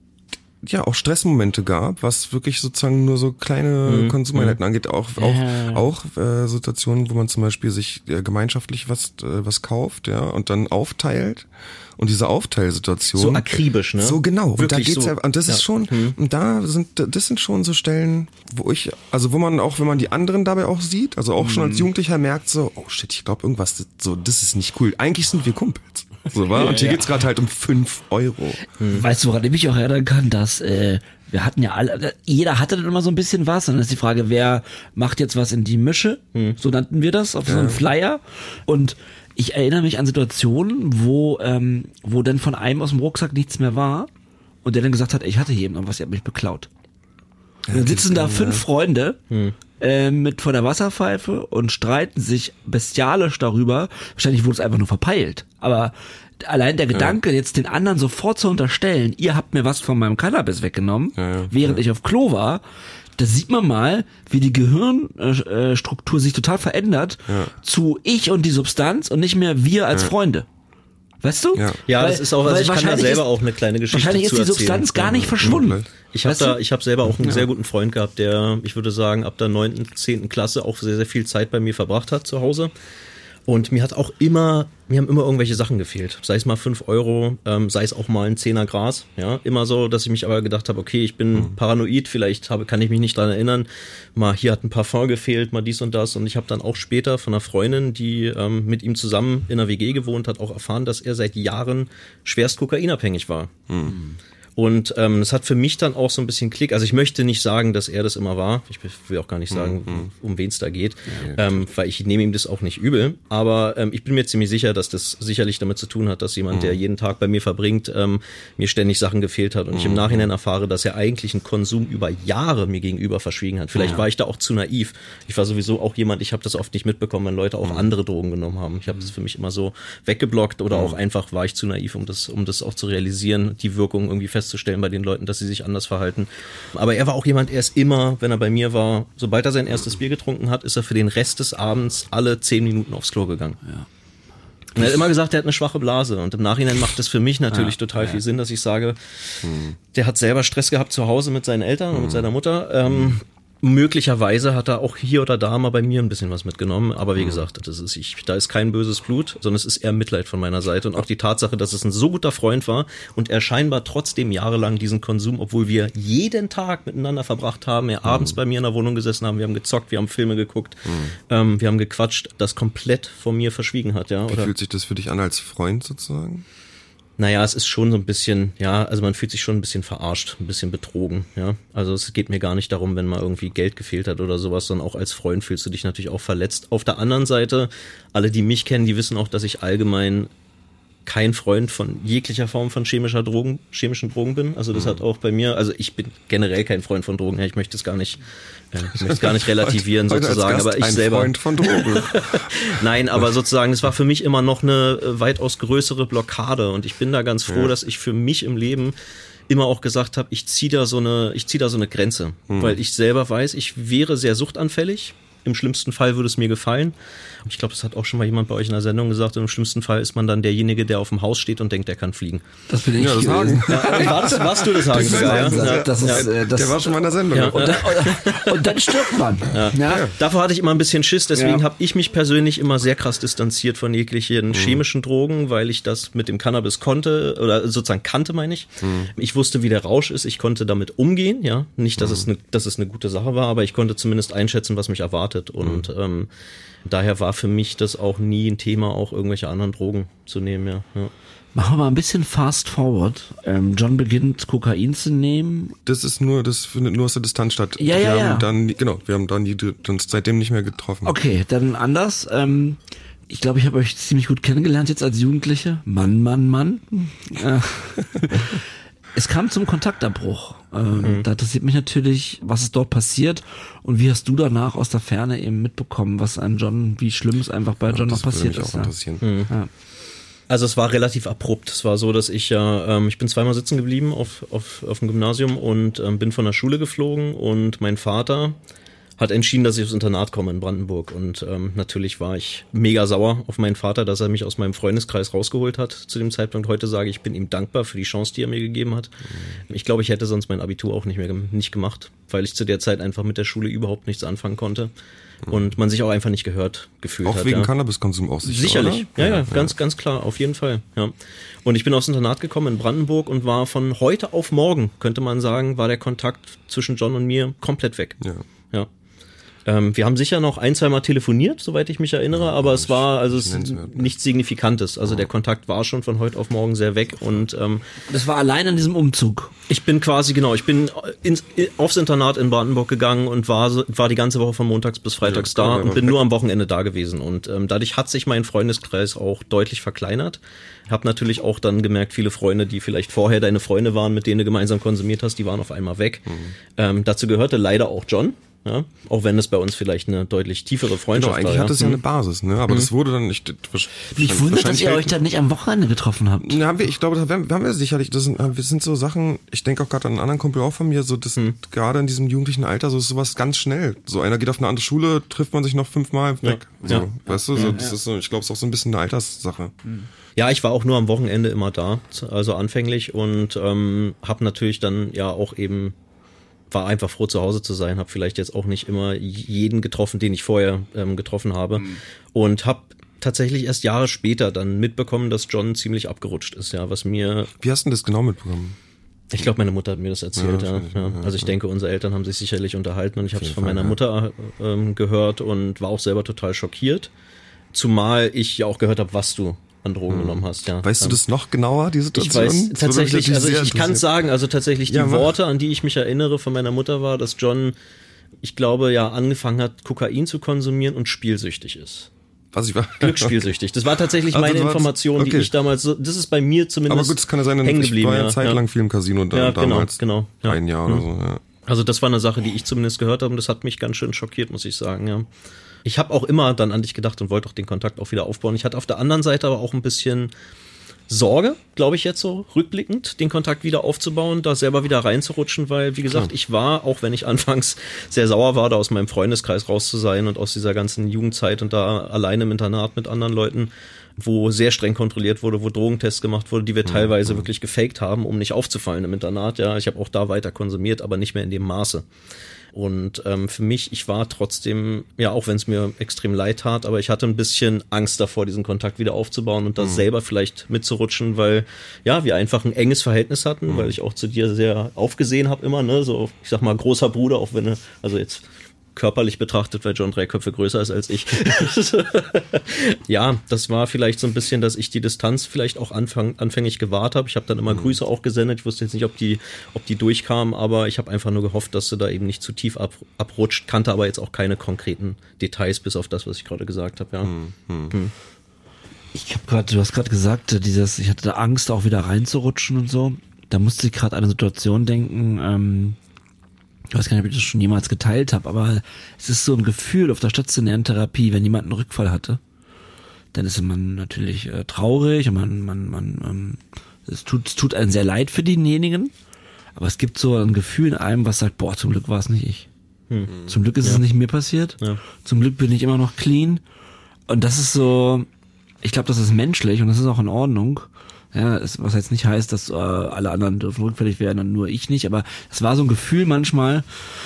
ja auch Stressmomente gab, was wirklich sozusagen nur so kleine Konsumeinheiten angeht, auch auch Ja. auch äh, Situationen, wo man zum Beispiel sich äh, gemeinschaftlich was äh, was kauft, ja, und dann aufteilt und diese Aufteilsituation So akribisch, ne? so genau, und da Wirklich geht's so. ja, und das ist Ja. schon, und da sind, das sind schon so Stellen, wo ich, also wo man auch, wenn man die anderen dabei auch sieht, also auch schon als Jugendlicher merkt so, oh shit, ich glaube irgendwas, das, so, das ist nicht cool. Eigentlich sind wir Kumpels. So, war? Und hier geht's gerade halt um fünf Euro. Weißt du, woran ich mich auch erinnern kann, dass äh, wir hatten ja alle, jeder hatte dann immer so ein bisschen was, und dann ist die Frage, wer macht jetzt was in die Mische, so nannten wir das, auf so einem Flyer, und ich erinnere mich an Situationen, wo ähm, wo dann von einem aus dem Rucksack nichts mehr war und der dann gesagt hat, ich hatte hier eben noch was, ihr habt mich beklaut. Und dann sitzen da fünf Freunde äh, mit vor der Wasserpfeife und streiten sich bestialisch darüber. Wahrscheinlich wurde es einfach nur verpeilt. Aber allein der Gedanke, jetzt den anderen sofort zu unterstellen, ihr habt mir was von meinem Cannabis weggenommen, Ja, ja, während ich auf Klo war, da sieht man mal, wie die Gehirnstruktur sich total verändert zu ich und die Substanz und nicht mehr wir als Freunde. Weißt du? Ja. Ja, Weil- das ist auch, also weil ich kann da wahrscheinlich selber ist- auch eine kleine Geschichte Wahrscheinlich ist zu die erzählen. Substanz gar nicht Ja. verschwunden. Ich habe Weißt da, du? ich habe selber auch einen sehr guten Freund gehabt, der, ich würde sagen, ab der neunten, zehnten Klasse auch sehr, sehr viel Zeit bei mir verbracht hat zu Hause. Und mir hat auch immer, mir haben immer irgendwelche Sachen gefehlt. Sei es mal fünf Euro, ähm, sei es auch mal ein Zehner Gras. Ja, immer so, dass ich mich aber gedacht habe, okay, ich bin paranoid, vielleicht habe, kann ich mich nicht dran erinnern. Mal hier hat ein Parfum gefehlt, mal dies und das. Und ich habe dann auch später von einer Freundin, die ähm, mit ihm zusammen in einer W G gewohnt hat, auch erfahren, dass er seit Jahren schwerst kokainabhängig war. Und ähm, es hat für mich dann auch so ein bisschen Klick. Also ich möchte nicht sagen, dass er das immer war. Ich will auch gar nicht sagen, um wen es da geht, ähm, weil ich nehme ihm das auch nicht übel. Aber ähm, ich bin mir ziemlich sicher, dass das sicherlich damit zu tun hat, dass jemand, der jeden Tag bei mir verbringt, ähm, mir ständig Sachen gefehlt hat. Und ich im Nachhinein erfahre, dass er eigentlich einen Konsum über Jahre mir gegenüber verschwiegen hat. Vielleicht war ich da auch zu naiv. Ich war sowieso auch jemand, ich habe das oft nicht mitbekommen, wenn Leute auch andere Drogen genommen haben. Ich habe das für mich immer so weggeblockt oder auch einfach war ich zu naiv, um das, um das auch zu realisieren, die Wirkung irgendwie festzustellen bei den Leuten, dass sie sich anders verhalten. Aber er war auch jemand, er ist immer, wenn er bei mir war, sobald er sein erstes Bier getrunken hat, ist er für den Rest des Abends alle zehn Minuten aufs Klo gegangen. Ja. Und er hat immer gesagt, er hat eine schwache Blase. Und im Nachhinein macht es für mich natürlich Ja, total ja. viel Sinn, dass ich sage, der hat selber Stress gehabt zu Hause mit seinen Eltern und mit seiner Mutter. Ähm, möglicherweise hat er auch hier oder da mal bei mir ein bisschen was mitgenommen. Aber wie gesagt, das ist, ich, da ist kein böses Blut, sondern es ist eher Mitleid von meiner Seite. Und auch die Tatsache, dass es ein so guter Freund war und er scheinbar trotzdem jahrelang diesen Konsum, obwohl wir jeden Tag miteinander verbracht haben, er abends bei mir in der Wohnung gesessen haben, wir haben gezockt, wir haben Filme geguckt, ähm, wir haben gequatscht, das komplett von mir verschwiegen hat. Ja, Wie oder? fühlt sich das für dich an als Freund sozusagen? Naja, es ist schon so ein bisschen, ja, also man fühlt sich schon ein bisschen verarscht, ein bisschen betrogen, ja. Also es geht mir gar nicht darum, wenn mal irgendwie Geld gefehlt hat oder sowas, sondern auch als Freund fühlst du dich natürlich auch verletzt. Auf der anderen Seite, alle, die mich kennen, die wissen auch, dass ich allgemein kein Freund von jeglicher Form von chemischer Drogen, chemischen Drogen bin. Also das mhm. hat auch bei mir, also ich bin generell kein Freund von Drogen. Ja, ich möchte es gar nicht, äh, ich möchte es gar nicht relativieren heute, sozusagen, heute als Gast aber ich ein selber. Freund von Drogen. Nein, aber sozusagen, es war für mich immer noch eine weitaus größere Blockade und ich bin da ganz froh, ja. dass ich für mich im Leben immer auch gesagt habe, ich ziehe da so eine, ich ziehe da so eine Grenze, mhm. weil ich selber weiß, ich wäre sehr suchtanfällig. Im schlimmsten Fall würde es mir gefallen. Ich glaube, das hat auch schon mal jemand bei euch in der Sendung gesagt. Im schlimmsten Fall ist man dann derjenige, der auf dem Haus steht und denkt, der kann fliegen. Das bin ich. Ja, das Hagen. Ja, warst, warst du das Hagen sogar? Ja? Ja, das ist, äh, das der war schon mal in der Sendung. Ja, und, dann, und dann stirbt man. Ja. Ja. Ja. Davor hatte ich immer ein bisschen Schiss. Deswegen ja. habe ich mich persönlich immer sehr krass distanziert von jeglichen mhm. chemischen Drogen, weil ich das mit dem Cannabis konnte oder sozusagen kannte, meine ich. Mhm. Ich wusste, wie der Rausch ist. Ich konnte damit umgehen. Ja, nicht, dass mhm. es eine, dass es eine gute Sache war, aber ich konnte zumindest einschätzen, was mich erwartet. Und mhm. ähm, daher war für mich das auch nie ein Thema, auch irgendwelche anderen Drogen zu nehmen, ja. ja. Machen wir mal ein bisschen fast forward. Ähm, John beginnt Kokain zu nehmen. Das ist nur, das findet nur aus der Distanz statt. Ja, wir ja, haben ja. Dann, genau, wir haben dann die, uns seitdem nicht mehr getroffen. Okay, dann anders. Ähm, ich glaube, ich habe euch ziemlich gut kennengelernt jetzt als Jugendliche. Mann, Mann, Mann. Äh, es kam zum Kontaktabbruch. Ähm, mhm. Da interessiert mich natürlich, was ist dort passiert und wie hast du danach aus der Ferne eben mitbekommen, was an John, wie schlimm es einfach bei John ja, noch passiert ist. Auch interessieren. Mhm. Ja. Also es war relativ abrupt. Es war so, dass ich ja, ähm, ich bin zweimal sitzen geblieben auf, auf, auf dem Gymnasium und ähm, bin von der Schule geflogen und mein Vater hat entschieden, dass ich aufs Internat komme in Brandenburg und ähm, natürlich war ich mega sauer auf meinen Vater, dass er mich aus meinem Freundeskreis rausgeholt hat zu dem Zeitpunkt. Heute sage ich, ich bin ihm dankbar für die Chance, die er mir gegeben hat. Mhm. Ich glaube, ich hätte sonst mein Abitur auch nicht mehr nicht gemacht, weil ich zu der Zeit einfach mit der Schule überhaupt nichts anfangen konnte mhm. und man sich auch einfach nicht gehört gefühlt auch hat. Auch wegen ja. Cannabiskonsum auch sicher, Sicherlich, oder? ja, ja, ja, ganz, ganz klar, auf jeden Fall. Ja. Und ich bin aufs Internat gekommen in Brandenburg und war von heute auf morgen, könnte man sagen, war der Kontakt zwischen John und mir komplett weg. Ja. Ja. Ähm, wir haben sicher noch ein, zwei Mal telefoniert, soweit ich mich erinnere, ja, aber es war also es nichts Signifikantes. Also ja. der Kontakt war schon von heute auf morgen sehr weg und ähm, das war allein an diesem Umzug. Ich bin quasi, genau, ich bin ins, aufs Internat in Brandenburg gegangen und war war die ganze Woche von montags bis freitags ja, da und bin nur am Wochenende da gewesen. Und ähm, dadurch hat sich mein Freundeskreis auch deutlich verkleinert. Ich habe natürlich auch dann gemerkt, viele Freunde, die vielleicht vorher deine Freunde waren, mit denen du gemeinsam konsumiert hast, die waren auf einmal weg. Mhm. Ähm, dazu gehörte leider auch John. Ja, auch wenn es bei uns vielleicht eine deutlich tiefere Freundschaft genau, eigentlich war. Hat es ja eine Basis, ne? Aber mhm. das wurde dann nicht. Mich wundert, dass ihr euch dann nicht am Wochenende getroffen habt. Ja, haben wir, ich glaube, da haben wir sicherlich, das sind, das sind so Sachen, ich denke auch gerade an einen anderen Kumpel auch von mir, so das mhm. gerade in diesem jugendlichen Alter, so ist sowas ganz schnell. So einer geht auf eine andere Schule, trifft man sich noch fünfmal weg. Ja. So, ja. Weißt du, so, ja, das ja. ist so, ich glaube, es ist auch so ein bisschen eine Alterssache. Mhm. Ja, ich war auch nur am Wochenende immer da, also anfänglich und ähm, habe natürlich dann ja auch eben war einfach froh, zu Hause zu sein, habe vielleicht jetzt auch nicht immer jeden getroffen, den ich vorher ähm, getroffen habe mhm. und habe tatsächlich erst Jahre später dann mitbekommen, dass John ziemlich abgerutscht ist, ja, was mir... Wie hast du denn das genau mitbekommen? Ich glaube, meine Mutter hat mir das erzählt, ja. ja, ja. Also ich denke, unsere Eltern haben sich sicherlich unterhalten und ich habe es von meiner Mutter ähm, gehört und war auch selber total schockiert, zumal ich ja auch gehört habe, was du an Drogen hm. genommen hast, ja. Weißt du das noch genauer, die Situation? Ich weiß tatsächlich, also ich, ich kann es sagen, also tatsächlich die ja, Worte, an die ich mich erinnere von meiner Mutter war, dass John, ich glaube, ja angefangen hat, Kokain zu konsumieren und spielsüchtig ist. Was ich war? Glücksspielsüchtig. Das war tatsächlich also meine Information, okay. die ich damals, so, das ist bei mir zumindest. Aber gut, es kann ja sein, ich war ja eine Zeit ja. lang viel im Casino da, ja, damals. Genau, genau. Ein Jahr ja. oder so, ja. Also das war eine Sache, die ich zumindest gehört habe und das hat mich ganz schön schockiert, muss ich sagen, ja. Ich habe auch immer dann an dich gedacht und wollte auch den Kontakt auch wieder aufbauen. Ich hatte auf der anderen Seite aber auch ein bisschen Sorge, glaube ich jetzt so rückblickend, den Kontakt wieder aufzubauen, da selber wieder reinzurutschen, weil, wie gesagt, Klar. ich war, auch wenn ich anfangs sehr sauer war, da aus meinem Freundeskreis raus zu sein und aus dieser ganzen Jugendzeit und da alleine im Internat mit anderen Leuten, wo sehr streng kontrolliert wurde, wo Drogentests gemacht wurde, die wir teilweise mhm. wirklich gefaked haben, um nicht aufzufallen im Internat. Ja, ich habe auch da weiter konsumiert, aber nicht mehr in dem Maße. Und ähm, für mich, ich war trotzdem, ja, auch wenn es mir extrem leid tat, aber ich hatte ein bisschen Angst davor, diesen Kontakt wieder aufzubauen und da mhm. selber vielleicht mitzurutschen, weil, ja, wir einfach ein enges Verhältnis hatten, mhm. weil ich auch zu dir sehr aufgesehen habe immer, ne, so, ich sag mal, großer Bruder, auch wenn, also jetzt körperlich betrachtet, weil John drei Köpfe größer ist als ich. Ja, das war vielleicht so ein bisschen, dass ich die Distanz vielleicht auch anfang, anfänglich gewahrt habe. Ich habe dann immer mhm. Grüße auch gesendet. Ich wusste jetzt nicht, ob die, ob die durchkamen, aber ich habe einfach nur gehofft, dass sie da eben nicht zu tief ab, abrutscht, kannte aber jetzt auch keine konkreten Details, bis auf das, was ich gerade gesagt habe. Ja. Mhm. Mhm. Ich habe gerade, du hast gerade gesagt, dieses, ich hatte da Angst, auch wieder reinzurutschen und so. Da musste ich gerade an eine Situation denken, ähm, ich weiß gar nicht, ob ich das schon jemals geteilt habe, aber es ist so ein Gefühl auf der stationären Therapie, wenn jemand einen Rückfall hatte, dann ist man natürlich äh, traurig und man, man, man, ähm, es tut, es tut einem sehr leid für denjenigen, aber es gibt so ein Gefühl in einem, was sagt, boah, zum Glück war es nicht ich. Hm. Zum Glück ist ja. es nicht mir passiert. Ja. Zum Glück bin ich immer noch clean. Und das ist so, ich glaube, das ist menschlich und das ist auch in Ordnung. Ja, es, was jetzt nicht heißt, dass äh, alle anderen dürfen rückfällig werden und nur ich nicht, aber es war so ein Gefühl manchmal,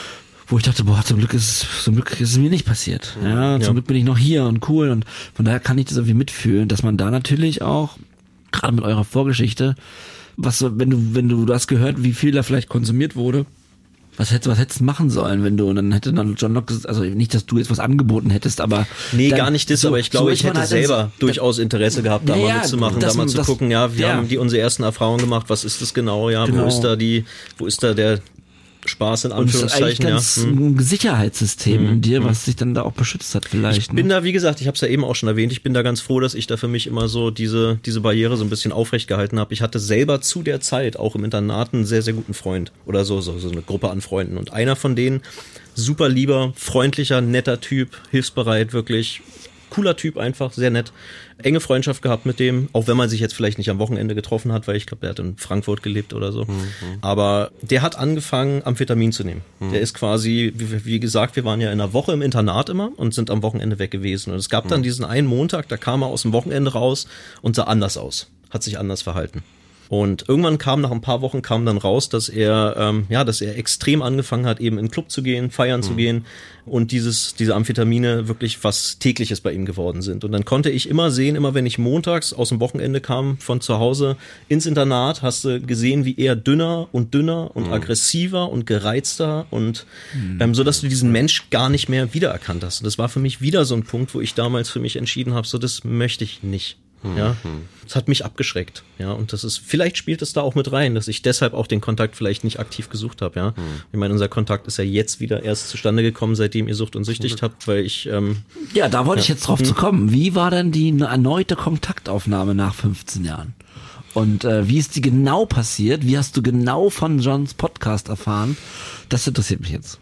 wo ich dachte, boah, zum Glück ist es, zum Glück ist es mir nicht passiert. Ja, zum ja. Glück bin ich noch hier und cool und von daher kann ich das irgendwie mitfühlen, dass man da natürlich auch, gerade mit eurer Vorgeschichte, was, wenn du, wenn du, du hast gehört, wie viel da vielleicht konsumiert wurde, Was hättest, was hättest du machen sollen, wenn du, und dann hätte dann John Locke, also nicht, dass du jetzt was angeboten hättest, aber... Nee, gar nicht das, so, aber ich glaube, so ich hätte halt selber ins, durchaus Interesse gehabt, da ja, mal mitzumachen, da mal zu das, gucken, ja, wir ja. haben die unsere ersten Erfahrungen gemacht, was ist das genau, ja, genau. wo ist da die, wo ist da der Spaß in Anführungszeichen, und das ist eigentlich ja. ganz ein Sicherheitssystem hm. in dir, was dich dann da auch beschützt hat vielleicht. Ich bin ne? da, wie gesagt, ich habe es ja eben auch schon erwähnt, ich bin da ganz froh, dass ich da für mich immer so diese diese Barriere so ein bisschen aufrecht gehalten habe. Ich hatte selber zu der Zeit auch im Internat einen sehr, sehr guten Freund oder so, so, so eine Gruppe an Freunden und einer von denen, super lieber, freundlicher, netter Typ, hilfsbereit, wirklich cooler Typ einfach, sehr nett. Enge Freundschaft gehabt mit dem, auch wenn man sich jetzt vielleicht nicht am Wochenende getroffen hat, weil ich glaube, der hat in Frankfurt gelebt oder so. Mhm. Aber der hat angefangen, Amphetamin zu nehmen. Mhm. Der ist quasi, wie, wie gesagt, wir waren ja in einer Woche im Internat immer und sind am Wochenende weg gewesen. Und es gab dann mhm. diesen einen Montag, da kam er aus dem Wochenende raus und sah anders aus, hat sich anders verhalten. Und irgendwann kam, nach ein paar Wochen kam dann raus, dass er, ähm, ja, dass er extrem angefangen hat, eben in den Club zu gehen, feiern mhm. zu gehen und dieses, diese Amphetamine wirklich was Tägliches bei ihm geworden sind. Und dann konnte ich immer sehen, immer wenn ich montags aus dem Wochenende kam, von zu Hause ins Internat, hast du gesehen, wie er dünner und dünner und mhm. aggressiver und gereizter und, mhm. ähm, so dass du diesen Mensch gar nicht mehr wiedererkannt hast. Und das war für mich wieder so ein Punkt, wo ich damals für mich entschieden habe, so, das möchte ich nicht. Ja, das hat mich abgeschreckt, ja, und das ist, vielleicht spielt es da auch mit rein, dass ich deshalb auch den Kontakt vielleicht nicht aktiv gesucht habe, ja. Hm. Ich meine, unser Kontakt ist ja jetzt wieder erst zustande gekommen, seitdem ihr Sucht und Süchtig habt, weil ich, ähm, ja, da wollte ja. ich jetzt drauf hm. zu kommen. Wie war denn die erneute Kontaktaufnahme nach fünfzehn Jahren? Und äh, wie ist die genau passiert? Wie hast du genau von Johns Podcast erfahren? Das interessiert mich jetzt.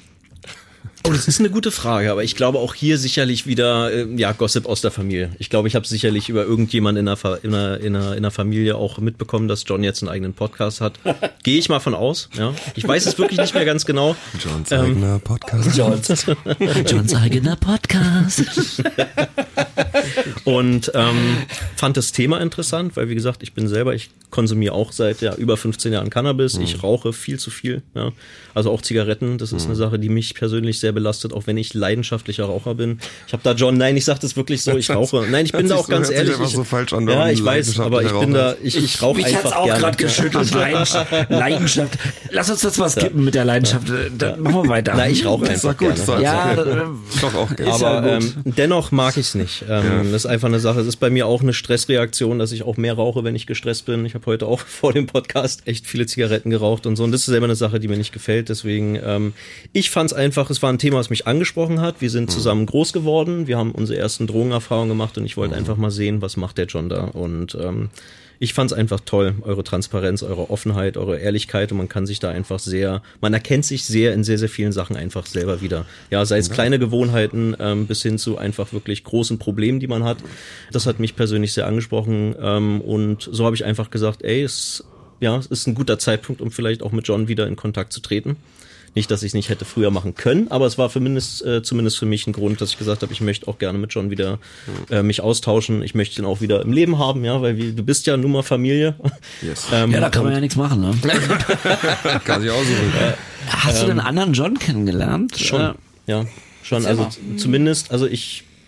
Oh, das ist eine gute Frage, aber ich glaube auch hier sicherlich wieder, äh, ja, Gossip aus der Familie. Ich glaube, ich habe sicherlich über irgendjemanden in der, Fa- in, der, in, der, in der Familie auch mitbekommen, dass John jetzt einen eigenen Podcast hat. Gehe ich mal von aus, ja. Ich weiß es wirklich nicht mehr ganz genau. Johns ähm, eigener Podcast. Johns, Johns eigener Podcast. Und ähm, fand das Thema interessant, weil wie gesagt, ich bin selber, ich konsumiere auch seit ja, über fünfzehn Jahren Cannabis. Mhm. Ich rauche viel zu viel, ja. Also auch Zigaretten, das ist mhm. eine Sache, die mich persönlich sehr belastet, auch wenn ich leidenschaftlicher Raucher bin. Ich habe da John, nein, ich sage das wirklich so, ich rauche. Nein, ich bin da auch ganz ehrlich. Ich, so falsch an, ja, ich weiß, aber ich bin da, ich, ich rauche einfach hat's auch gerne. Gerade geschüttelt. Leidenschaft, Leidenschaft. Lass uns das was skippen ja. mit der Leidenschaft. Dann ja. machen wir weiter. Nein, ich rauche einfach gut, gerne. Ja, okay. Ich rauche auch gerne. Aber ja ähm, dennoch mag ich es nicht. Ähm, ja. Das ist einfach eine Sache. Es ist bei mir auch eine Stressreaktion, dass ich auch mehr rauche, wenn ich gestresst bin. Ich habe heute auch vor dem Podcast echt viele Zigaretten geraucht und so. Und das ist selber eine Sache, die mir nicht gefällt. Deswegen, ähm, ich fand es einfach, es war ein Thema, was mich angesprochen hat. Wir sind zusammen groß geworden. Wir haben unsere ersten Drogenerfahrungen gemacht und ich wollte einfach mal sehen, was macht der John da. Und ähm, ich fand es einfach toll, eure Transparenz, eure Offenheit, eure Ehrlichkeit, und man kann sich da einfach sehr, man erkennt sich sehr in sehr, sehr vielen Sachen einfach selber wieder. Ja, sei es ja. kleine Gewohnheiten ähm, bis hin zu einfach wirklich großen Problemen, die man hat. Das hat mich persönlich sehr angesprochen ähm, und so habe ich einfach gesagt, ey, es, ja, es ist ein guter Zeitpunkt, um vielleicht auch mit John wieder in Kontakt zu treten. Nicht, dass ich es nicht hätte früher machen können, aber es war zumindest, äh, zumindest für mich ein Grund, dass ich gesagt habe, ich möchte auch gerne mit John wieder äh, mich austauschen. Ich möchte ihn auch wieder im Leben haben, ja, weil wie, du bist ja nun mal Familie. Yes. ähm, ja, da kann man ja nichts machen, ne? Kann sich aussuchen. Äh, Hast ähm, du den anderen John kennengelernt? Schon, äh, ja, schon. Also z- zumindest, also ich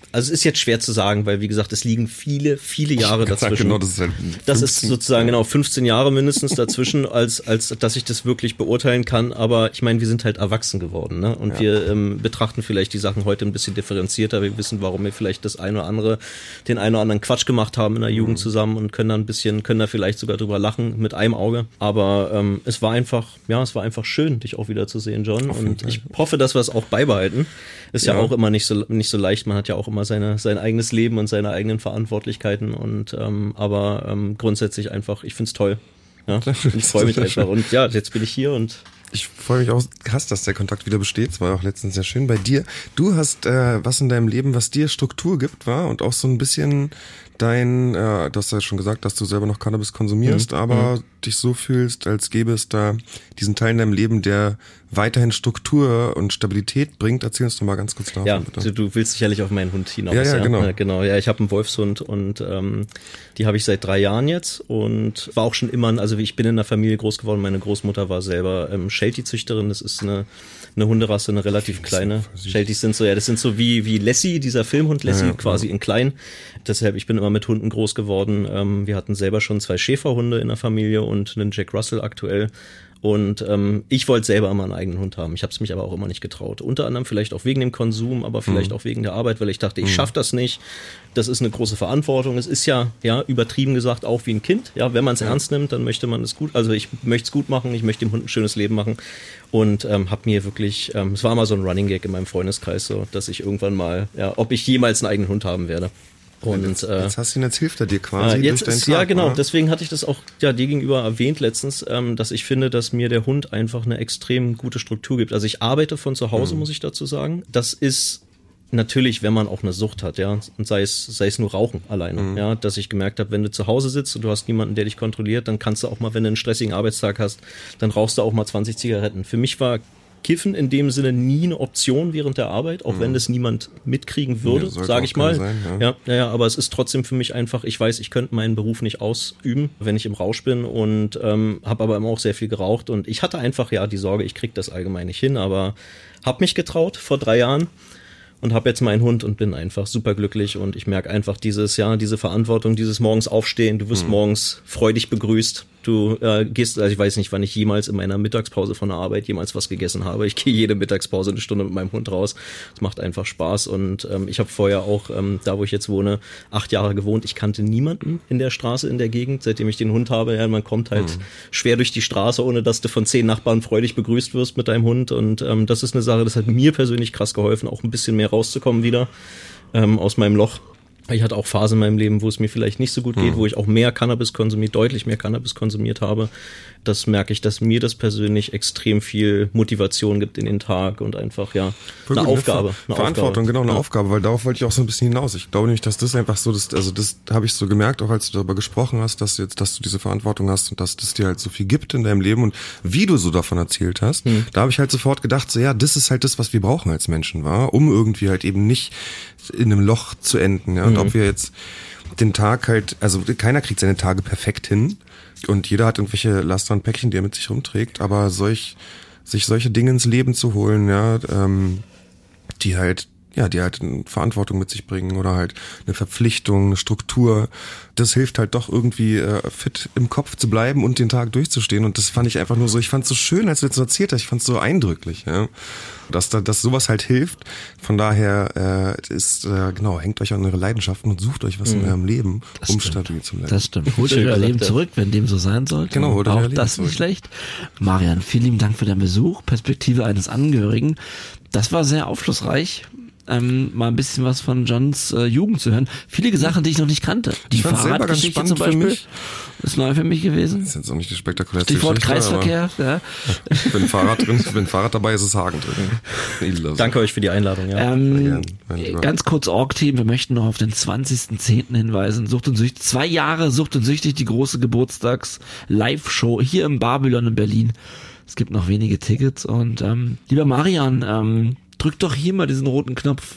also es ist jetzt schwer zu sagen, weil wie gesagt, es liegen viele, viele Jahre dazwischen. Genau, das ist halt das ist sozusagen genau fünfzehn Jahre mindestens dazwischen, als als dass ich das wirklich beurteilen kann. Aber ich meine, wir sind halt erwachsen geworden, ne? Und ja. wir ähm, betrachten vielleicht die Sachen heute ein bisschen differenzierter. Wir wissen, warum wir vielleicht das eine oder andere, den einen oder anderen Quatsch gemacht haben in der Jugend mhm. zusammen und können da ein bisschen, können da vielleicht sogar drüber lachen mit einem Auge. Aber ähm, es war einfach, ja, es war einfach schön, dich auch wieder zu sehen, John. Und ich hoffe, dass wir es auch beibehalten. Ist ja. ja auch immer nicht so nicht so leicht. Man hat ja auch immer seine sein eigenes Leben und seine eigenen Verantwortlichkeiten. Und ähm, aber ähm, grundsätzlich einfach, ich find's toll. Ja, ich freue mich einfach. Und ja, jetzt bin ich hier und ich freue mich auch krass, dass der Kontakt wieder besteht. Es war auch letztens sehr schön bei dir. Du hast äh, was in deinem Leben, was dir Struktur gibt, war und auch so ein bisschen dein, äh, du hast ja schon gesagt, dass du selber noch Cannabis konsumierst, mhm. aber mhm. dich so fühlst, als gäbe es da diesen Teil in deinem Leben, der weiterhin Struktur und Stabilität bringt. Erzähl uns doch mal ganz kurz davon. Ja, bitte. Du willst sicherlich auf meinen Hund hinaus. Ja, ja, ja. Genau. Ja, genau. Ja, ich habe einen Wolfshund und ähm, die habe ich seit drei Jahren jetzt und war auch schon immer, also ich bin in einer Familie groß geworden. Meine Großmutter war selber ähm, Sheltie-Züchterin. Das ist eine eine Hunderasse, eine relativ kleine. Shelties sind so, ja, das sind so wie wie Lassie, dieser Filmhund Lassie, ja, ja, quasi ja. in klein. Deshalb, ich bin immer mit Hunden groß geworden. Ähm, wir hatten selber schon zwei Schäferhunde in der Familie und einen Jack Russell aktuell. Und ähm, ich wollte selber immer einen eigenen Hund haben. Ich habe es mich aber auch immer nicht getraut. Unter anderem vielleicht auch wegen dem Konsum, aber vielleicht mhm. auch wegen der Arbeit, weil ich dachte, ich mhm. schaffe das nicht. Das ist eine große Verantwortung. Es ist ja, ja, übertrieben gesagt auch wie ein Kind. Ja, wenn man es ja. ernst nimmt, dann möchte man es gut. Also ich möchte es gut machen. Ich möchte dem Hund ein schönes Leben machen. Und ähm, habe mir wirklich, ähm, es war mal so ein Running Gag in meinem Freundeskreis, so, dass ich irgendwann mal, ja, ob ich jemals einen eigenen Hund haben werde. Und jetzt, äh, jetzt hast du ihn, jetzt hilft er dir quasi äh, jetzt durch deinen ist, Tag, ja genau, oder? Deswegen hatte ich das auch ja dir gegenüber erwähnt letztens, ähm, dass ich finde, dass mir der Hund einfach eine extrem gute Struktur gibt. Also ich arbeite von zu Hause, mhm. muss ich dazu sagen. Das ist natürlich, wenn man auch eine Sucht hat, ja, und sei es sei es nur Rauchen alleine, mhm. ja, dass ich gemerkt habe, wenn du zu Hause sitzt und du hast niemanden, der dich kontrolliert, dann kannst du auch mal, wenn du einen stressigen Arbeitstag hast, dann rauchst du auch mal zwanzig Zigaretten. Für mich war Kiffen in dem Sinne nie eine Option während der Arbeit, auch mhm. wenn das niemand mitkriegen würde, ja, sage ich mal. Sein, ja. Ja, ja, aber es ist trotzdem für mich einfach, ich weiß, ich könnte meinen Beruf nicht ausüben, wenn ich im Rausch bin und ähm, habe aber immer auch sehr viel geraucht und ich hatte einfach ja die Sorge, ich krieg das allgemein nicht hin, aber habe mich getraut vor drei Jahren und habe jetzt meinen Hund und bin einfach super glücklich und ich merke einfach dieses, ja, diese Verantwortung, dieses morgens aufstehen, du wirst mhm. morgens freudig begrüßt, du äh, gehst, also ich weiß nicht, wann ich jemals in meiner Mittagspause von der Arbeit jemals was gegessen habe, ich gehe jede Mittagspause eine Stunde mit meinem Hund raus, es macht einfach Spaß und ähm, ich habe vorher auch, ähm, da wo ich jetzt wohne, acht Jahre gewohnt, ich kannte niemanden in der Straße, in der Gegend, seitdem ich den Hund habe, ja, man kommt halt mhm. schwer durch die Straße, ohne dass du von zehn Nachbarn freudig begrüßt wirst mit deinem Hund und ähm, das ist eine Sache, das hat mir persönlich krass geholfen, auch ein bisschen mehr rauszukommen wieder ähm, aus meinem Loch. Ich hatte auch Phasen in meinem Leben, wo es mir vielleicht nicht so gut geht, mhm. wo ich auch mehr Cannabis konsumiert, deutlich mehr Cannabis konsumiert habe. Das merke ich, dass mir das persönlich extrem viel Motivation gibt in den Tag und einfach, ja, Voll eine gut, Aufgabe. Eine eine Verantwortung, Aufgabe. genau, eine ja. Aufgabe, weil darauf wollte ich auch so ein bisschen hinaus. Ich glaube nämlich, dass das einfach so, das, also das habe ich so gemerkt, auch als du darüber gesprochen hast, dass du jetzt, dass du diese Verantwortung hast und dass das dir halt so viel gibt in deinem Leben und wie du so davon erzählt hast, mhm. da habe ich halt sofort gedacht, so ja, das ist halt das, was wir brauchen als Menschen, war, um irgendwie halt eben nicht in einem Loch zu enden, ja, und mhm. ob wir jetzt den Tag halt, also keiner kriegt seine Tage perfekt hin und jeder hat irgendwelche Laster und Päckchen, die er mit sich rumträgt, aber solch, sich solche Dinge ins Leben zu holen, ja, ähm, die halt, ja, die halt eine Verantwortung mit sich bringen oder halt eine Verpflichtung, eine Struktur, das hilft halt doch irgendwie äh, fit im Kopf zu bleiben und den Tag durchzustehen und das fand ich einfach nur so, ich fand es so schön, als du jetzt so erzählt hast, ich fand es so eindrücklich, ja, dass da, dass sowas halt hilft, von daher äh, ist, äh, genau, hängt euch an eure Leidenschaften und sucht euch was mhm. in eurem Leben, das um stimmt. stabil zu bleiben. Das stimmt, holt euch euer Leben zurück, wenn dem so sein sollte. Genau, holt euch euer Leben das zurück. Nicht schlecht. Marian, vielen lieben Dank für deinen Besuch, Perspektive eines Angehörigen, das war sehr aufschlussreich. Ähm, mal ein bisschen was von Johns äh, Jugend zu hören. Viele Sachen, die ich noch nicht kannte. Die ich fand's selber ganz spannend zum Beispiel. Für mich. Ist neu für mich gewesen. Das ist jetzt auch nicht die spektakulärste Stichwort Kreisverkehr. Ja. Wenn Fahrrad drin, wenn Fahrrad dabei ist, ist Haken drin. Danke euch für die Einladung. Ja. Ähm, ganz kurz Org-Team, wir möchten noch auf den zwanzigsten zehnten hinweisen. Sucht und Süchtig, zwei Jahre Sucht und Süchtig, die große Geburtstags-Live-Show hier im Babylon in Berlin. Es gibt noch wenige Tickets und ähm, lieber Marian, ähm, drück doch hier mal diesen roten Knopf.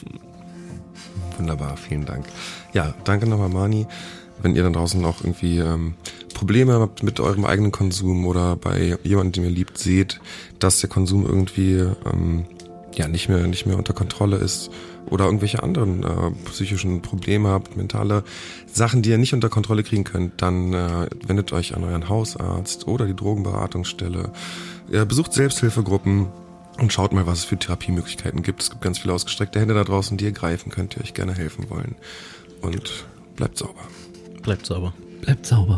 Wunderbar, vielen Dank. Ja, danke nochmal, Mani. Wenn ihr da draußen auch irgendwie ähm, Probleme habt mit eurem eigenen Konsum oder bei jemandem, den ihr liebt, seht, dass der Konsum irgendwie ähm, ja nicht mehr nicht mehr unter Kontrolle ist oder irgendwelche anderen äh, psychischen Probleme habt, mentale Sachen, die ihr nicht unter Kontrolle kriegen könnt, dann äh, wendet euch an euren Hausarzt oder die Drogenberatungsstelle. Äh, besucht Selbsthilfegruppen und schaut mal, was es für Therapiemöglichkeiten gibt. Es gibt ganz viele ausgestreckte Hände da draußen, die ihr greifen könnt, die euch gerne helfen wollen. Und bleibt sauber. Bleibt sauber. Bleibt sauber.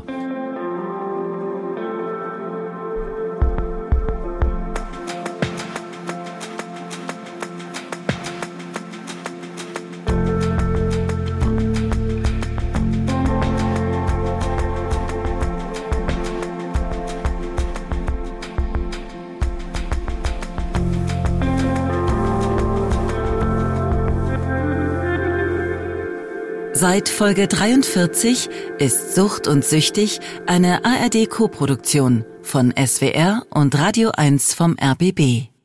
Seit Folge dreiundvierzig ist Sucht und Süchtig eine A R D-Koproduktion von S W R und Radio eins vom R B B.